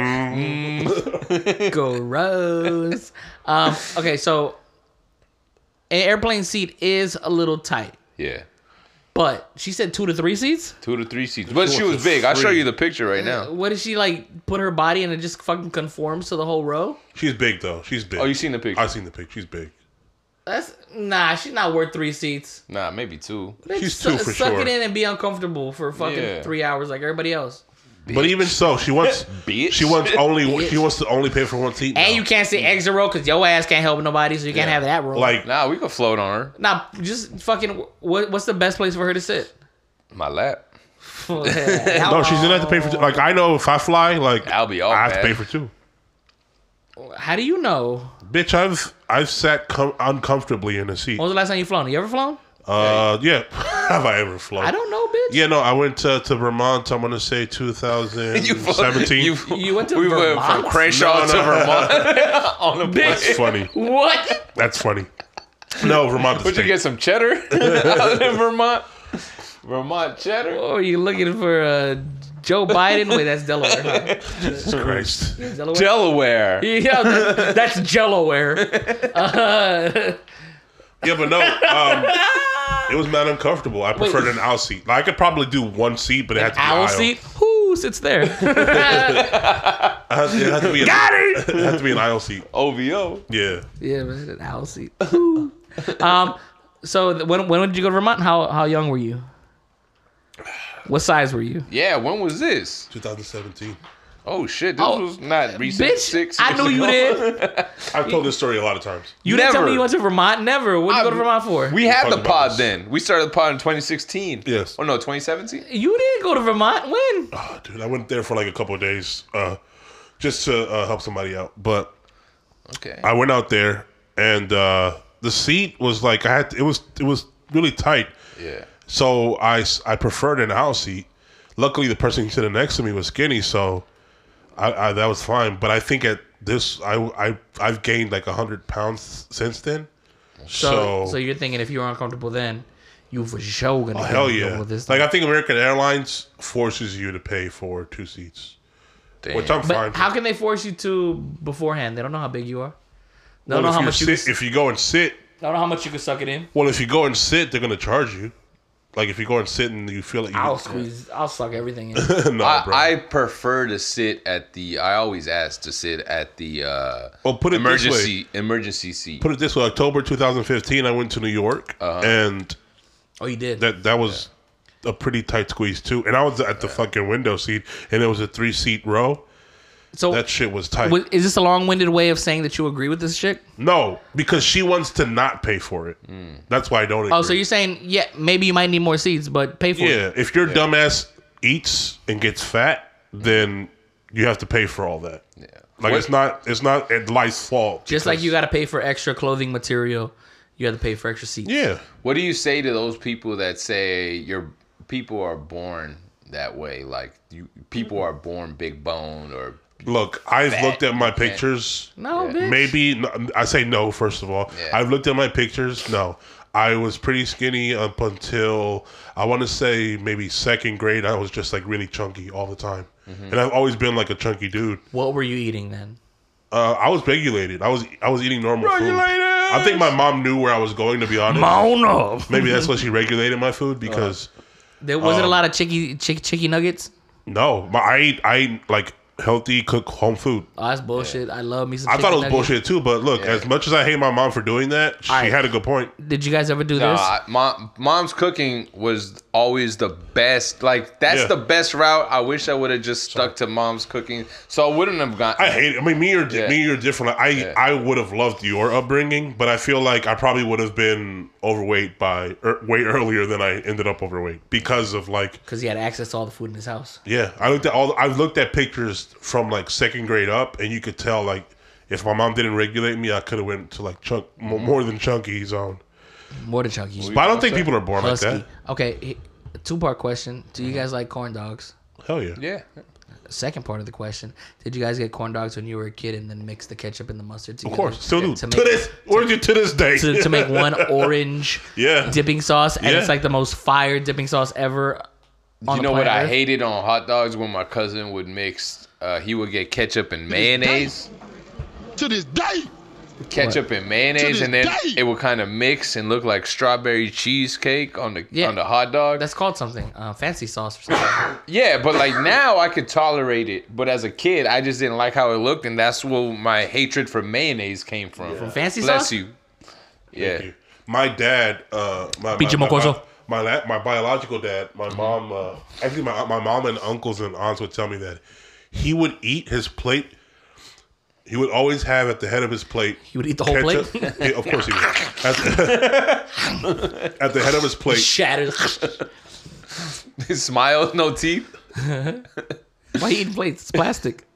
Gross. um. Okay, so an airplane seat is a little tight, Yeah, but she said two to three seats. two to three seats, but she What's was the big. I'll show free? you the picture right now. What does she like? Put her body and it just fucking conforms to the whole row. She's big though. She's big. Oh, you seen the picture? I seen the picture. She's big. That's nah. She's not worth three seats. Nah, maybe two. Bitch, She's su- two for suck sure. it in and be uncomfortable for fucking Yeah. three hours like everybody else. But even so, she wants. Bitch. She wants only. Bitch. She wants to only pay for one seat. And now. you can't sit extra row because your ass can't help nobody, so you can't Yeah. have that row. like. Nah, we could float on her. nah, just fucking. What, what's the best place for her to sit? My lap. No, she's gonna have to pay for. Two. Like I know if I fly, like I'll be all I have bad. to pay for two. How do you know? Bitch, I've I've sat com- uncomfortably in a seat. When was the last time you flown? You ever flown? Uh, yeah. Have I ever flown? I don't know, bitch. Yeah, no, I went to, to Vermont. I'm gonna say two thousand seventeen. You, You went to we went Vermont? from Crenshaw No, to no. Vermont on a That's bitch. funny. What? That's funny. No, Vermont. The Would you state. get some cheddar out in Vermont? Vermont cheddar. Oh, you looking for uh, Joe Biden? Wait, that's Delaware. Huh? Jesus Christ. Delaware. Delaware. Yeah, that, that's Delaware. Uh, Yeah, but no. Um, it was not uncomfortable. I preferred an aisle seat. Like, I could probably do one seat, but it had to be owl aisle. seat. Who sits there? It had, it had to be. Got it. It had to be an aisle seat. O V O. Yeah. Yeah, man, an owl seat. Who? um. So th- when when did you go to Vermont? How how young were you? What size were you? Yeah, when was this? twenty seventeen. Oh shit, this Oh, was not recent. Bitch, Six I years knew you ago. did. I've told this story a lot of times. You didn't tell Never. me you went to Vermont. Never. What did you go to I- Vermont for? We had talked the about pod this. then. We started the pod in twenty sixteen. Yes. Oh no, twenty seventeen. You didn't go to Vermont. When? Oh, dude, I went there for like a couple of days, uh, just to uh, help somebody out. But Okay. I went out there, and uh, the seat was like I had. It was it was really tight. Yeah. So I, s- I preferred an aisle seat. Luckily, the person sitting next to me was skinny, so I, I that was fine. But I think at this, I I I've gained like a hundred pounds since then. So, So, so you're thinking if you were uncomfortable then, you for sure gonna oh, get hell uncomfortable yeah! with this Like thing. I think American Airlines forces you to pay for two seats, Damn. which I'm fine. But how for. can they force you to beforehand? They don't know how big you are. They don't Well, know if how you much you. sit, Can, if you go and sit, they don't know how much you can suck it in. well, if you go and sit, they're gonna charge you. Like if you go and sit and you feel like you I'll squeeze. I'll suck everything in. no, I, bro. I prefer to sit at the. I always ask to sit at the uh, Well, put it this way. emergency emergency seat. Put it this way: October twenty fifteen, I went to New York, Uh-huh. and Oh, you did. that that was a pretty tight squeeze too. And I was at the fucking window seat, and it was a three seat row. so That shit was tight. wa- is this a long-winded way of saying that you agree with this chick? No, because she wants to not pay for it. That's why I don't. Agree. Oh, so you're saying yeah, maybe you might need more seats, but pay for it. yeah. If your dumbass eats and gets fat, then you have to pay for all that. Yeah. Like What- it's not it's not at life's fault. Just like because- you got to pay for extra clothing material, you have to pay for extra seats. Yeah. What do you say to those people that say your people are born that way? Like you, people are born big boned, or Look, I've Fat. looked at my pictures. No, bitch. Maybe no, I say no. First of all, Yeah. I've looked at my pictures. No, I was pretty skinny up until I want to say maybe second grade. I was just like really chunky all the time, Mm-hmm. and I've always been like a chunky dude. What were you eating then? Uh, I was regulated. I was I was eating normal food. I think my mom knew where I was going. To be honest, Mona. maybe that's why she regulated my food because There was it a Um, lot of chicky chick, chicky nuggets. no, my, I eat I eat like healthy cooked home food. Oh, that's bullshit. I love me some. I thought it was chicken nuggets. bullshit too, but look, as much as I hate my mom for doing that, she All right. had a good point. Did you guys ever do No, this? I, mom, mom's cooking was always the best. Like that's Yeah. the best route. I wish I would have just stuck to mom's cooking, so I wouldn't have gotten. I hate it. I mean, me or Yeah. me or different. Like, I Yeah. I would have loved your upbringing, but I feel like I probably would have been overweight by er, way earlier than I ended up overweight because of like Because he had access to all the food in his house. yeah. I looked at all. I looked at pictures from like second grade up, and you could tell like if my mom didn't regulate me, I could have went to like chunk mo- more than chunky zone. More than chunky. But I don't think people are born Husky. like that. Okay, two part question. Do you guys like corn dogs? Hell yeah. Yeah, Second part of the question: did you guys get corn dogs when you were a kid and then mix the ketchup and the mustard together? Of course, still do. To To, make- this, where's you to this day? to, to make one orange Yeah. dipping sauce, and Yeah. it's like the most fire dipping sauce ever. On you the know what planet I Earth. hated on hot dogs when my cousin would mix. Uh, he would get ketchup and mayonnaise, To this day. ketchup and To mayonnaise, this and then day. it would kind of mix and look like strawberry cheesecake on the Yeah. on the hot dog. That's called something. Uh, fancy sauce or something. Yeah, but like now I could tolerate it, but as a kid I just didn't like how it looked, and that's where my hatred for mayonnaise came from. From fancy Bless sauce? you. Yeah. My dad, uh, my, Pinche my, my, mocoso. my, my, my biological dad, my mom, uh, actually my, my mom and uncles and aunts would tell me that he would eat his plate. He would always have at the head of his plate. He would eat the whole plate? Yeah, of course he would. At the, at the head of his plate. Shattered. Smile, no teeth. Why you eating plates? It's plastic.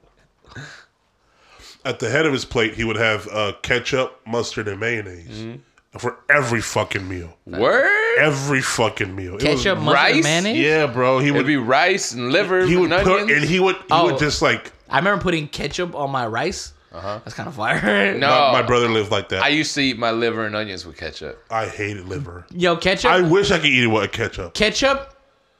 At the head of his plate, he would have uh, ketchup, mustard, and mayonnaise for every fucking meal. Word? Every fucking meal. It was- Ketchup, mustard, rice? and mayonnaise. Yeah, bro. He It'd would be rice and liver He would and put onions. and he would he Oh. would just like. I remember putting ketchup on my rice. Uh-huh. That's kind of fire. No. My, my brother lived like that. I I, used to eat my liver and onions with ketchup. hated liver. Yo, ketchup. I wish I could eat it with ketchup. ketchup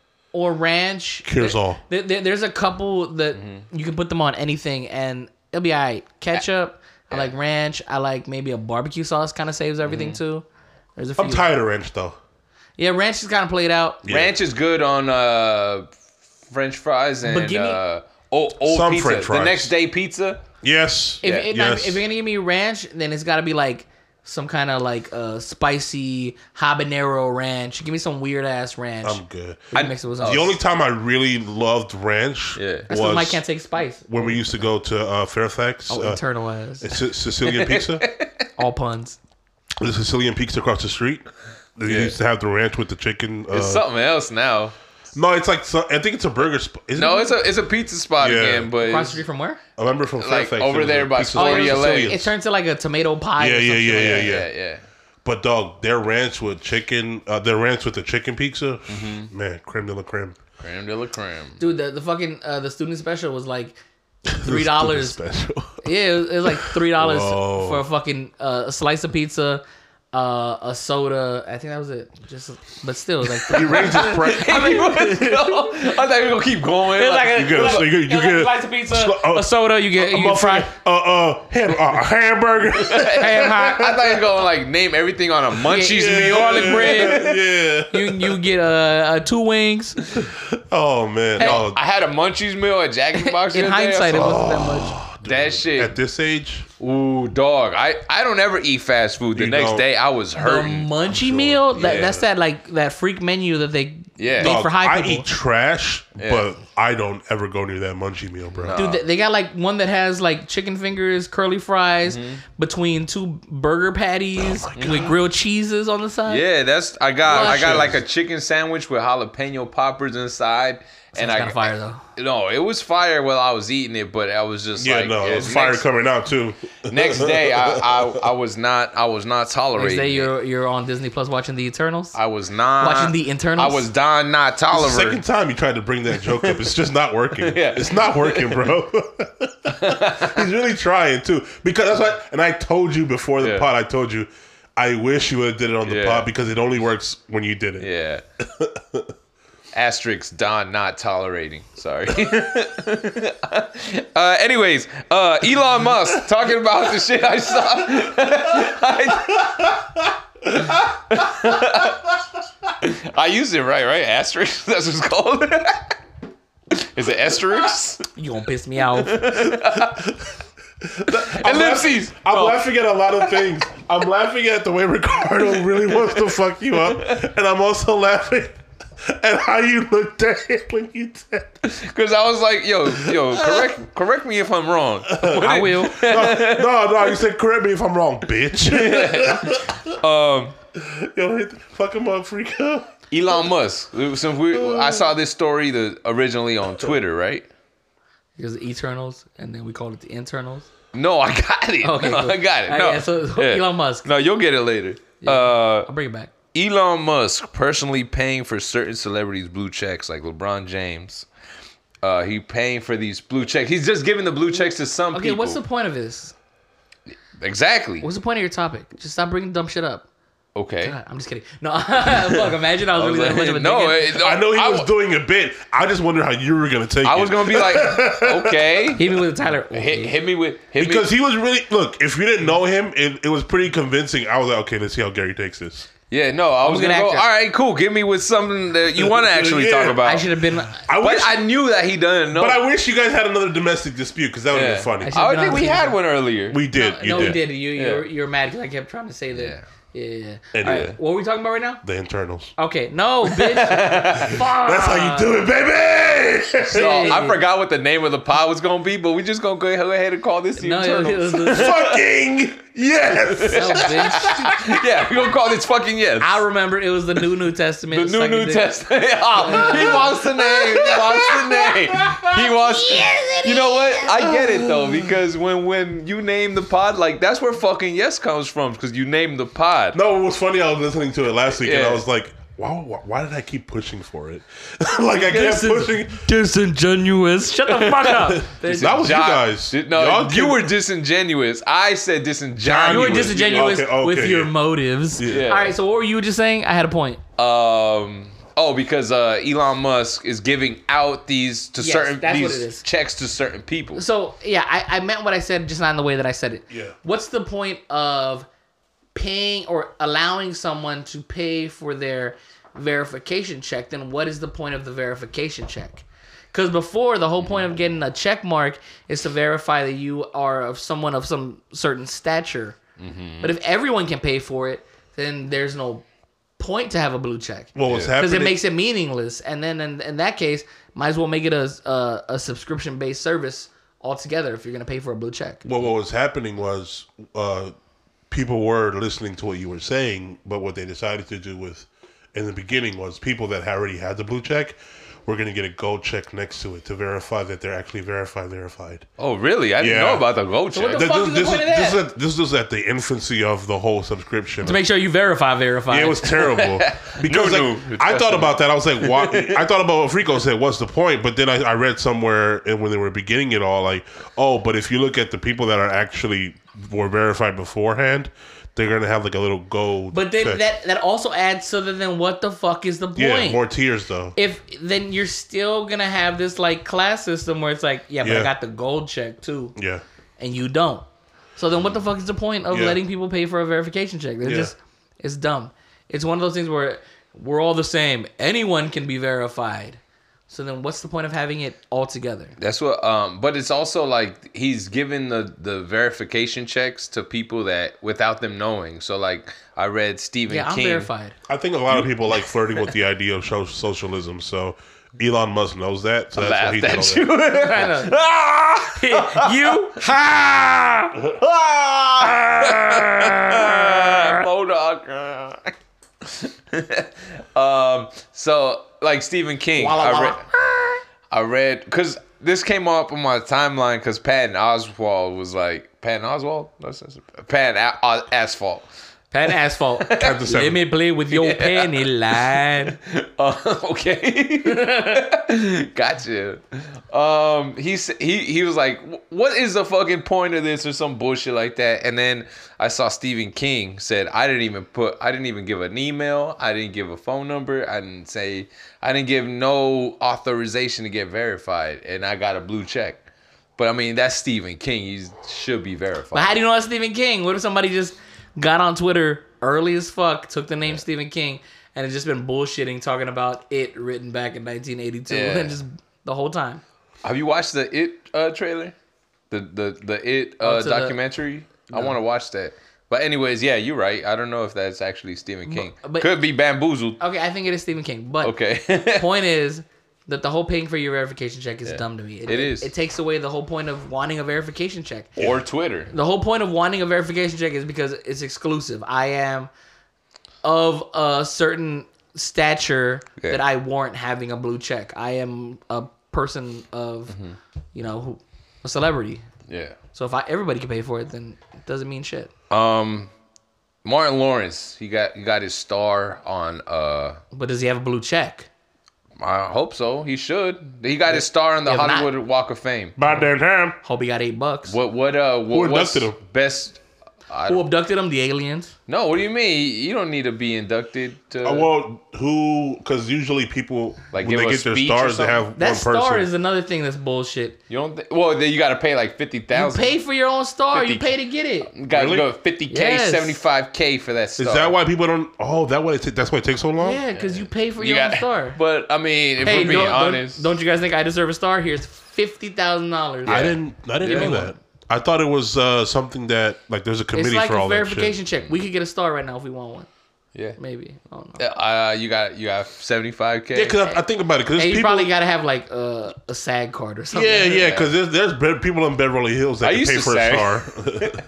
or ranch. Cures all. There, there- there's a couple that Mm-hmm. you can put them on anything and it'll be alright. Ketchup. I like ranch. I like maybe a barbecue sauce. Kind of saves everything too. There's a few. I'm tired of ranch though. Yeah, ranch is kind of played out. Yeah. Ranch is good on uh, French fries and But give me- uh, old, old Some pizza. French The fries. next day pizza. Yes. If, Yeah, it- now, yes. if you're gonna give me ranch, then it's gotta be like some kind of like uh, spicy habanero ranch. Give me some weird ass ranch. I'm good. I mix it with The something. only time I really loved ranch Yeah. That's because was Mike can't take spice. when we used to go to uh, Fairfax. Oh, uh, internal ass. Si- Sicilian pizza. All puns. The Sicilian pizza across the street. They Yeah. used to have the ranch with the chicken. Uh, It's something else now. no, it's like so, I think it's a burger spot. No, it's a it's a pizza spot Yeah. again, but Across the it's- street from where? I remember from like, Fairfax. over it was there a by pizza Oh, Florida, it, spot. L A. it, it turns to like a tomato pie. Yeah, or yeah, some yeah, shit. yeah, yeah, yeah. But dog, their ranch with chicken, uh, their ranch with the chicken pizza, man, creme de la creme. Creme de la creme. Dude, the, the fucking uh, the student special was like three dollars. Special. Yeah, it was, it was like three dollars Whoa. for a fucking uh, a slice of pizza, uh, a soda. I think that was it. Just, but still, it was like He raised his price. I mean, let's go. I thought we were gonna keep going. It's like a, You get a- you get- you it's like get a a- slice of pizza, sli- uh, a soda. You get you get fried Uh, uh, ham, uh, a hamburger. ham hot. I thought you were gonna like name everything on a Munchies Yeah, meal. garlic bread. Yeah. You you get uh, uh two wings. Oh man. No. I had a Munchies meal at Jack in the Box. In the other day. I hindsight, it saw- wasn't that much. that shit. At this age, Ooh, dog. I, I don't ever eat fast food. The You next don't. day, I was The hurting. munchie meal. That Yeah. that's that like that freak menu that they Yeah. made dog, for high I people. eat trash, Yeah. but I don't ever go near that munchie meal, bro. Dude, they, they got like one that has like chicken fingers, curly fries Mm-hmm. between two burger patties with grilled cheeses on the side. Yeah, that's I got I got Luscious. like a chicken sandwich with jalapeno poppers inside, and I kind of fire though. no, it was fire while I was eating it, but I was just Yeah, like, no, yeah, it's fire next, coming out too. next day I, I I was not I was not Next tolerating. day it. you're you're on Disney Plus watching The Eternals. I was not Watching The Internals? I was Don Not It's the Tolliver. second time you tried to bring that joke up. It's just not working. Yeah. It's not working, bro. He's really trying too. Because that's what, and I told you before the Yeah. pod, I told you, I wish you would have did it on the Yeah. pod because it only works when you did it. Yeah. Asterisk Don Not Tolerating. Sorry. uh, anyways, uh, Elon Musk talking about the shit I saw. I, I used it right, right? Asterisk? That's what it's called? Is it asterisk? You gonna piss me off? Ellipses. I'm Oh. laughing at a lot of things. I'm laughing at the way Ricardo really wants to fuck you up. And I'm also laughing at how you looked at it when you said that. Because I was like, yo, yo, correct correct me if I'm wrong. I will. No, no, no, you said correct me if I'm wrong, bitch. Um, Yo, hit the, fuck him up, freak out. Elon Musk. Since we, I saw this story the, originally on Twitter, right? Because the Eternals, and then we called it the Internals. No, I got it. Okay, no, cool. I got it. All No, right, yeah, so Yeah. Elon Musk. No, you'll get it later. Yeah, Uh, I'll bring it back. Elon Musk personally paying for certain celebrities' blue checks, like LeBron James. Uh, he paying for these blue checks. He's just giving the blue checks to some Okay, people. what's the point of this? Exactly. What's the point of your topic? Just stop bringing dumb shit up. Okay. God, I'm just kidding. No, fuck. Imagine I was, I was really like, that much of a no, dickhead. it- no, I know he I was w- doing a bit. I just wonder how you were going to take I it. was gonna be like, okay, Hit me with a Tyler. hit, hit me with hit Because me. he was really, look, if you didn't know him, it, it was pretty convincing. I was like, okay, let's see how Gary takes this. Yeah, no, I was a good gonna go. actor. All right, cool. Give me with something that you want to actually Yeah. talk about. I should have been. I But wish, I knew that he doesn't know. but I wish you guys had another domestic dispute because that would have Yeah. been funny. I should- I been think on we T V. had one earlier. We did. No, you no, did. we did. You, Yeah. you're, you're mad because I kept trying to say that. Yeah. Yeah, yeah. yeah. And All yeah. right, what are we talking about right now? The internals. Okay, no, bitch. That's how you do it, baby. So I forgot what the name of the pod was gonna be, but we just gonna go ahead and call this the No, it Internals. was, it was, Fucking yes. no, bitch. Yeah, we're gonna call this fucking yes. I remember it was the New New Testament. The new sucking New dick. Testament. Oh, he wants the name. He wants the name. He wants. You know what? I get it though, because when when you name the pod, like that's where fucking yes comes from, because you named the pod. No, it was funny. I was listening to it last week, and Yeah. I was like, "Wow, why, why did I keep pushing for it? Like I kept This is pushing." disingenuous. Shut the fuck up. There's- That was you John- guys. No, Y'all you kept- were disingenuous. I said disingenuous. You were disingenuous Okay, okay, with your yeah. motives. Yeah. All right, so what were you just saying? I had a point. Um. Oh, because uh, Elon Musk is giving out these to Yes, certain that's what these it is. checks to certain people. So yeah, I, I meant what I said, just not in the way that I said it. Yeah. What's the point of paying or allowing someone to pay for their verification check? Then what is the point of the verification check? Because before, the whole point of getting a check mark is to verify that you are of someone of some certain stature. Mm-hmm. But if everyone can pay for it, then there's no point to have a blue check. What was Because happening? it makes it meaningless, and then in, in that case, might as well make it a a, a subscription based service altogether if you're gonna pay for a blue check. Well, what was happening was uh, people were listening to what you were saying, but what they decided to do with in the beginning was people that already had the blue check were going to get a gold check next to it to verify that they're actually verified, verified. Oh, really? I didn't Yeah. know about the gold So what check. the fuck is the this, point of this, that? is at, this was at the infancy of the whole subscription. To make sure you verify, verify. Yeah, it was terrible because No, like, no, I trust thought me. about that. I was like, why? I thought about what Frico said. What's the point? But then I, I read somewhere, and when they were beginning it all, like, oh, but if you look at the people that are actually were verified beforehand, they're gonna have like a little gold. But then check. that that also adds so that then what the fuck is the point? yeah, more tiers though. If then you're still gonna have this like class system where it's like, yeah, but Yeah. I got the gold check too, Yeah, and you don't. So then what the fuck is the point of Yeah. letting people pay for a verification check? They're Yeah. just it's dumb. It's one of those things where we're all the same. Anyone can be verified. So then what's the point of having it all together? That's what. Um, but it's also like he's giving the the verification checks to people that without them knowing. So like I read Stephen Yeah, I'm King. verified. I think a lot of people like flirting with the idea of so- socialism. So Elon Musk knows that. So that's why he Laughed did all at that. you. you ha um. So like Stephen King, Walla I walla. read. I read because this came up on my timeline because Patton Oswalt was like Patton Oswalt, Patton A- Asphalt. Pat Asphalt. Let me play with your yeah. penny line. Uh, okay. Gotcha. Um, he, he, he was like, what is the fucking point of this or some bullshit like that? And then I saw Stephen King said, I didn't even put, I didn't even give an email. I didn't give a phone number. I didn't say, I didn't give no authorization to get verified. And I got a blue check. But I mean, that's Stephen King. He should be verified. But how do you know that's Stephen King? What if somebody just got on Twitter early as fuck, took the name yeah. Stephen King, and it's just been bullshitting, talking about It written back in nineteen eighty-two, yeah. and just the whole time. Have you watched the It uh, trailer? The the the It uh, documentary? The, no. I want to watch that. But anyways, yeah, you're right. I don't know if that's actually Stephen King. But, but, Could be Bamboozled. Okay, I think it is Stephen King. But okay. point is that the whole paying for your verification check is yeah. dumb to me. It, it is. It, it takes away the whole point of wanting a verification check. Or Twitter. The whole point of wanting a verification check is because it's exclusive. I am of a certain stature yeah. that I warrant having a blue check. I am a person of, mm-hmm. you know, who, a celebrity. Yeah. So if I, everybody can pay for it, then it doesn't mean shit. Um, Martin Lawrence, he got he got his star on. Uh, but does he have a blue check? I hope so. He should. He got his star on the if Hollywood not, Walk of Fame. By damn time. Hope he got eight bucks. What? What? Uh. What, Who abducted him? Best. Who abducted him? The aliens. No. What do you mean? You don't need to be inducted to. Uh, well, who? Because usually people, like, when they get their stars, they have that one person. That star is another thing that's bullshit. You don't. Th- well, then you got to pay like fifty thousand. You pay for your own star. fifty, you pay to get it. You got to really? go fifty k, yes. seventy-five k for that star. Is that why people don't? Oh, that why it t- that's why it takes so long. Yeah, because you pay for you your got, own star. But I mean, if hey, we're being don't, honest, don't, don't you guys think I deserve a star? Here's fifty thousand dollars. I didn't. I didn't yeah. know that. I thought it was uh, something that, like, there's a committee like for all that shit. It's like a verification check. We could get a star right now if we want one. Yeah, maybe. I don't know. Uh, you got you got seventy-five k. Yeah, because I, I think about it. Cause hey, you people, probably got to have like uh, a SAG card or something. Yeah, yeah. Because there's, there's people in Beverly Hills that I can pay for sag. a star.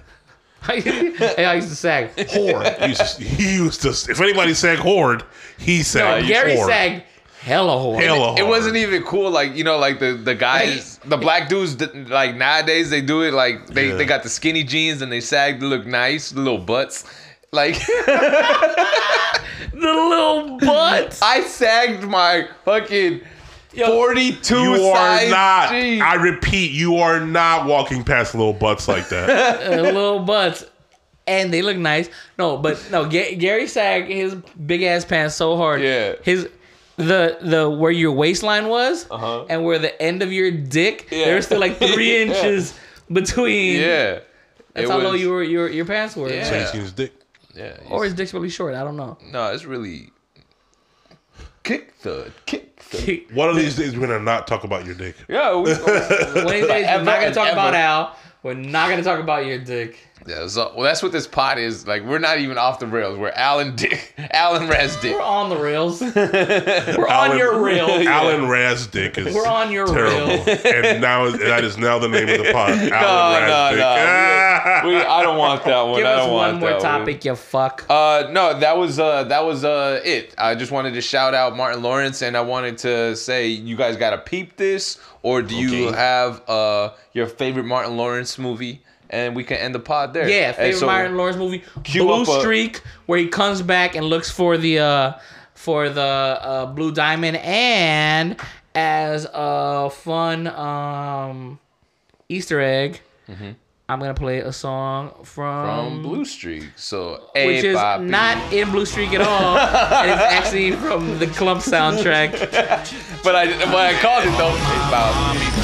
Hey, I used to sag horde. He used to, he used to. If anybody sang horde, he sang. No, Gary horde. sagged hella horde. Hella it, horde. It wasn't even cool. Like, you know, like the the guys, the black dudes. Like nowadays, they do it like they, yeah. they got the skinny jeans and they sag to look nice, the little butts. Like the little butts. I sagged my fucking forty-two you are size not. jeans. I repeat, you are not walking past little butts like that. uh, little butts. And they look nice. No, but no, G- Gary sagged his big ass pants so hard. Yeah. His the the where your waistline was uh-huh. and where the end of your dick, yeah. there was still like three yeah. inches between. Yeah. That's it how was, low your, your your pants were. Yeah. So you seen his dick. Yeah. Or his dick's really short. I don't know. No, it's really kick thud, kick thud. One of these days we're gonna not talk about your dick. Yeah. We, One of these days we're not gonna talk ever. about Al. We're not gonna talk about your dick. Yeah, so well, that's what this pod is. Like, we're not even off the rails. We're Alan Dick, Alan Razdick. We're on the rails. We're Alan, on your rails. Alan Razdick is We're on your terrible, rails. and now that is now the name of the pod. Alan no, Razdick. no, no. we, we, I don't want that one. Give I us don't one want more that topic, one. you fuck. Uh, no, that was uh, that was uh, it. I just wanted to shout out Martin Lawrence, and I wanted to say, you guys gotta peep this, or do you okay. have uh your favorite Martin Lawrence movie? And we can end the pod there. Yeah, favorite so, Martin Lawrence movie, Blue Streak, a, where he comes back and looks for the uh, for the uh, Blue Diamond, and as a fun um, Easter egg, mm-hmm. I'm gonna play a song from from Blue Streak. So which hey, is Bobby. not in Blue Streak at all, and it's actually from the Clump soundtrack. But I when I called it though, hey, Bobby.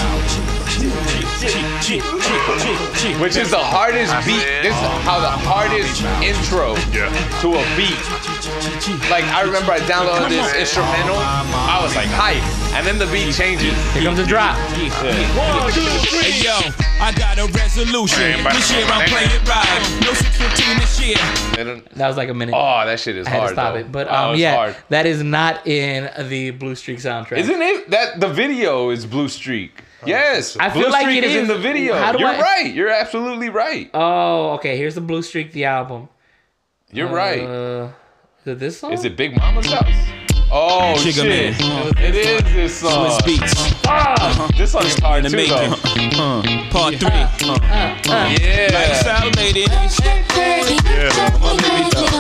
Which is the hardest beat. This is how the hardest intro yeah. to a beat. Like, I remember I downloaded this instrumental. I was like, hype. And then the beat changes. Here comes the drop. Yeah. One, two, three. Hey, yo, I got a resolution. This year I'm playing right. No six fifteen this year. That was like a minute. Oh, that shit is I had hard. to stop though. it. But oh, um, yeah, hard. that is not in the Blue Streak soundtrack. Isn't it? That the video is Blue Streak. Yes, I feel Blue like Streak it is is in the video. How do You're I... right. You're absolutely right. Oh, okay. Here's the Blue Streak, the album. You're uh, right. Is it this song? Is it Big Mama's House? Oh Sugar shit! Man. It is this song. Swiss Beats. Ah, uh-huh. This song is hard to too, make though. Uh, part three. Uh, uh, uh. Yeah. Like salad, lady. Yeah.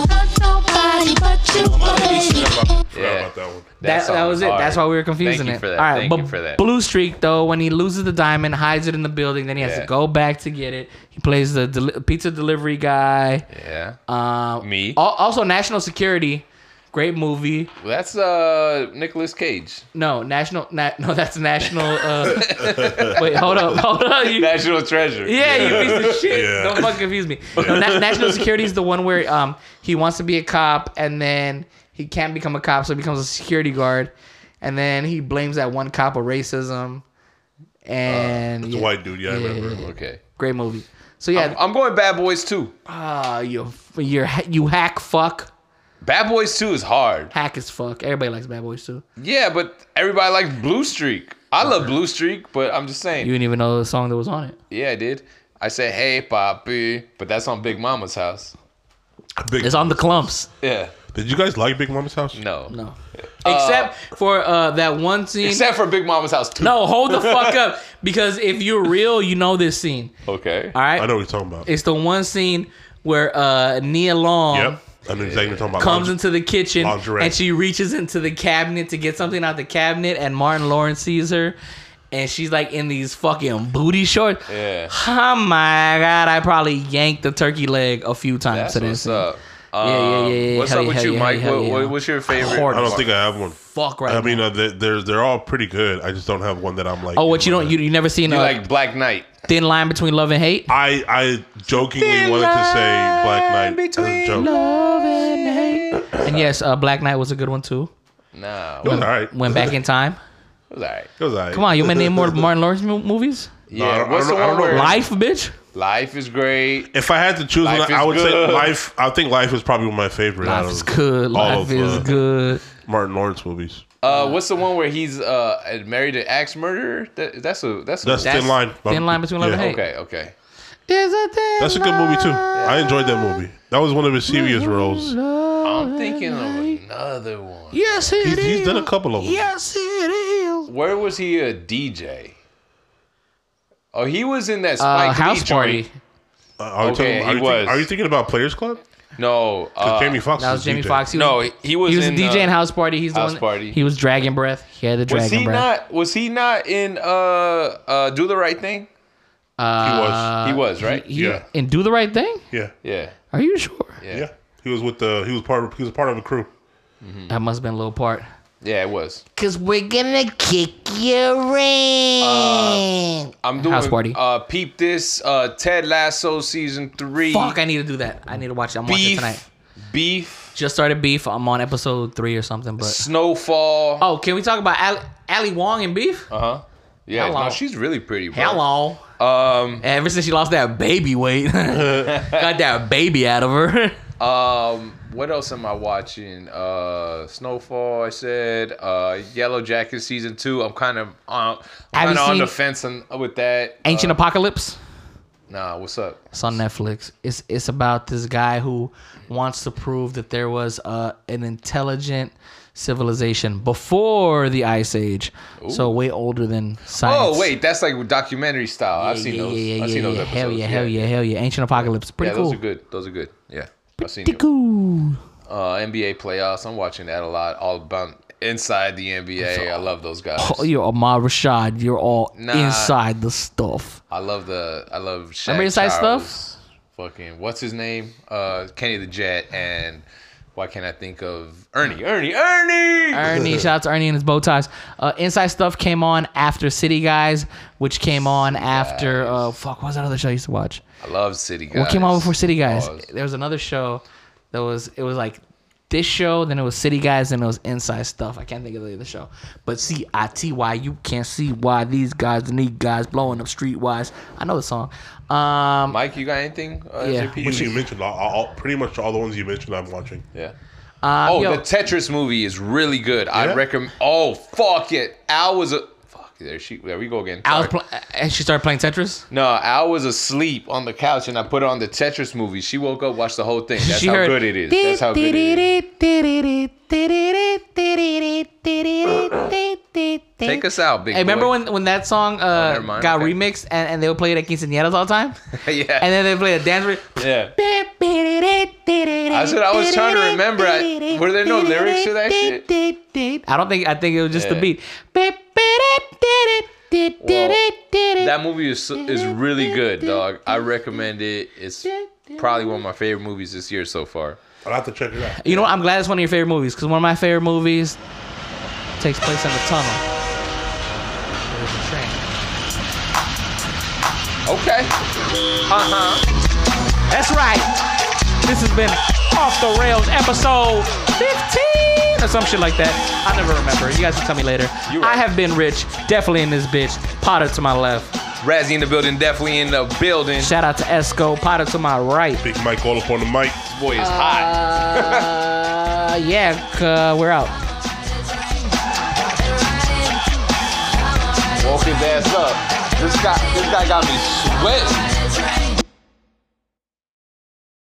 That's why we were confusing Thank you it. for that. All right, Thank but you for that. Blue Streak though, when he loses the diamond, hides it in the building, then he has Yeah. to go back to get it. He plays the deli- pizza delivery guy. Yeah. Um, Me. al- Also, National Security, great movie. Well, that's uh Nicolas Cage. No, National. Na- no, that's National. Uh, wait, hold up, hold up. You, National Treasure. yeah, you piece of shit. Yeah. Don't fucking confuse me. No, Na- National Security is the one where um he wants to be a cop and then he can't become a cop, so he becomes a security guard, and then he blames that one cop of racism. And It's a yeah, white dude. Yeah, I remember. yeah. Okay. Great movie. So yeah, I'm, I'm going Bad Boys two. ah, you you you hack fuck. Bad Boys two is hard. Hack as fuck. Everybody likes Bad Boys too. Yeah, but everybody likes Blue Streak. I love Blue Streak, but I'm just saying. You didn't even know the song that was on it. Yeah, I did. I said, "Hey, Papi," but that's on Big Mama's house. Big, It's on the clumps. Yeah. Did you guys like Big Mama's house? No. No. Except for uh, that one scene. Except for Big Mama's house two. No, hold the fuck up. Because if you're real, you know this scene. Okay. All right? I know what you're talking about. It's the one scene where uh, Nia Long Yep. I know exactly what you're talking about. comes Lingerie. into the kitchen Lingerie. and she reaches into the cabinet to get something out the cabinet, and Martin Lawrence sees her. And she's like in these fucking booty shorts. Yeah. Oh my God. I probably yanked the turkey leg a few times That's to this what's scene. up. Yeah, yeah, yeah, yeah. Um, What's Hell up yeah, with hell you, yeah, Mike? hell What, yeah. what, what's your favorite? Hard. I don't think I have one. Fuck right I mean, now. uh, they- they're they're all pretty good. I just don't have one that I'm like. Oh, what you don't? You, you never seen You a like Black Knight? thin line between love and hate? I I jokingly wanted to say Black Knight as a joke. Love and hate. And yes, uh, Black Knight was a good one too. Nah. It was alright. Went back in time. It was alright. It was alright. Come on, you want to name more Martin Lawrence mo- movies? Yeah. I don't- I what's don't the know- I one don't know. where Life, bitch. Life is great? If I had to choose Life one, is I would good. say Life. I think Life is probably my favorite out Life is of good. all Life of, is uh, good. Martin Lawrence movies. Uh, what's the one where he's uh married to axe murderer? That, that's a that's a That's That's Thin Line. Thin Line Between Love and Hate. okay. Okay. Is a thin That's a good movie too. I enjoyed that movie. That was one of his serious roles. I'm thinking of another one. Yes, it He's, is. he's done a couple of them. Yes, it is. Where was he a D J? Oh, he was in that Uh, Spike House Lee Party. joint. Uh, are, you Okay, talking, are, he you think- was. are you thinking about Players Club? No, Because uh, Jamie Foxx. That was is Jamie D J. Foxx. He no, was, he was. he was in, a D J in uh, House Party. He's the House one. Party. He was Dragon Breath. He had the Was Dragon he Breath. not? Was he not in uh uh Do the Right Thing? Uh, He was right. he- Yeah. And Do the Right Thing? Yeah. Yeah. Are you sure? Yeah. Yeah. He was with the. He was part. Of, he was part of a crew. That must have been a little part. Yeah, it was. Cause we're gonna kick your ring. I'm doing House Party. Uh, peep this. Uh, Ted Lasso season three. Fuck, I need to do that. I need to watch it. I'm watching it Beef. tonight. Beef. Just started Beef. I'm on episode three or something. But Snowfall. oh, can we talk about Ali, Ali Wong and Beef? Uh huh. Yeah. Hello. No, she's really pretty. Bro. Hello. Um. Ever since she lost that baby weight, got that baby out of her. Um. What else am I watching? Uh, Snowfall. I said. Uh, Yellow Jacket season two. I'm kind of on. Have you Kind of on the seen fence on, with that. Ancient Uh, Apocalypse. Nah. What's up? It's on Netflix. It's it's about this guy who wants to prove that there was uh, an intelligent civilization before the Ice Age, so way older than science. Oh wait, that's like documentary style. I've Yeah, seen yeah, those. yeah, I've yeah, seen those yeah. episodes. Hell yeah, hell yeah, hell yeah. Ancient Apocalypse, pretty yeah, cool. those are good. Those are good. Yeah, I've seen Pretty them. cool. Uh, N B A playoffs. I'm watching that a lot. All about inside the N B A. I love those guys. Oh, you're Ahmad Rashad. You're all Nah. inside the stuff. I love the. I love. Shaq Remember Inside Charles, Stuff? Fucking what's his name? Uh, Kenny the Jet and why can't I think of Ernie? Ernie. Ernie. Ernie, shout out to Ernie and his bow ties. Uh, Inside Stuff came on after City Guys, which came on after uh, fuck. What was that other show I used to watch? I love City Guys. What came on before City Guys? Pause. There was another show that was it was like this show, then it was City Guys, then it was Inside Stuff. I can't think of the other show. But C I T Y, you can't see why these guys and these guys blowing up streetwise. I know the song. Um, Mike, you got anything? Uh, Yeah. J P? You, you mentioned all, all, pretty much all the ones you mentioned. I'm watching. Yeah. uh, Oh, yo, the Tetris movie is really good. I Yeah? recommend. Oh, fuck it. Al was a. Fuck, there she. There we go again. I was Sorry. pl- and she started playing Tetris. No, Al was asleep on the couch, and I put on the Tetris movie. She woke up, watched the whole thing. That's She how heard- good it is. That's how good it is. Take us out, big Hey, remember boy. when when that song uh, never mind, got okay. remixed and, and they would play it at quinceañeras all the time? yeah. And then they play a dance. Re- yeah. I said I was trying to remember. I, were there no lyrics to that shit? I don't think. I think it was just Yeah. the beat. Well, that movie is is really good, dog. I recommend it. It's probably one of my favorite movies this year so far. I'll have to check it out. You know what? I'm glad it's one of your favorite movies because one of my favorite movies takes place in the tunnel. There's a train. Okay. Uh huh. That's right. This has been Off the Rails episode fifteen or some shit like that. I never remember. You guys can tell me later. You right. I have been Rich, definitely in this bitch. Potter to my left. Razzie in the building, definitely in the building. Shout out to Esco. Potter to my right. Big Mike all up on the mic. This boy is hot. Uh, yeah, uh, we're out. Woke his ass up. This guy, this guy got me sweating.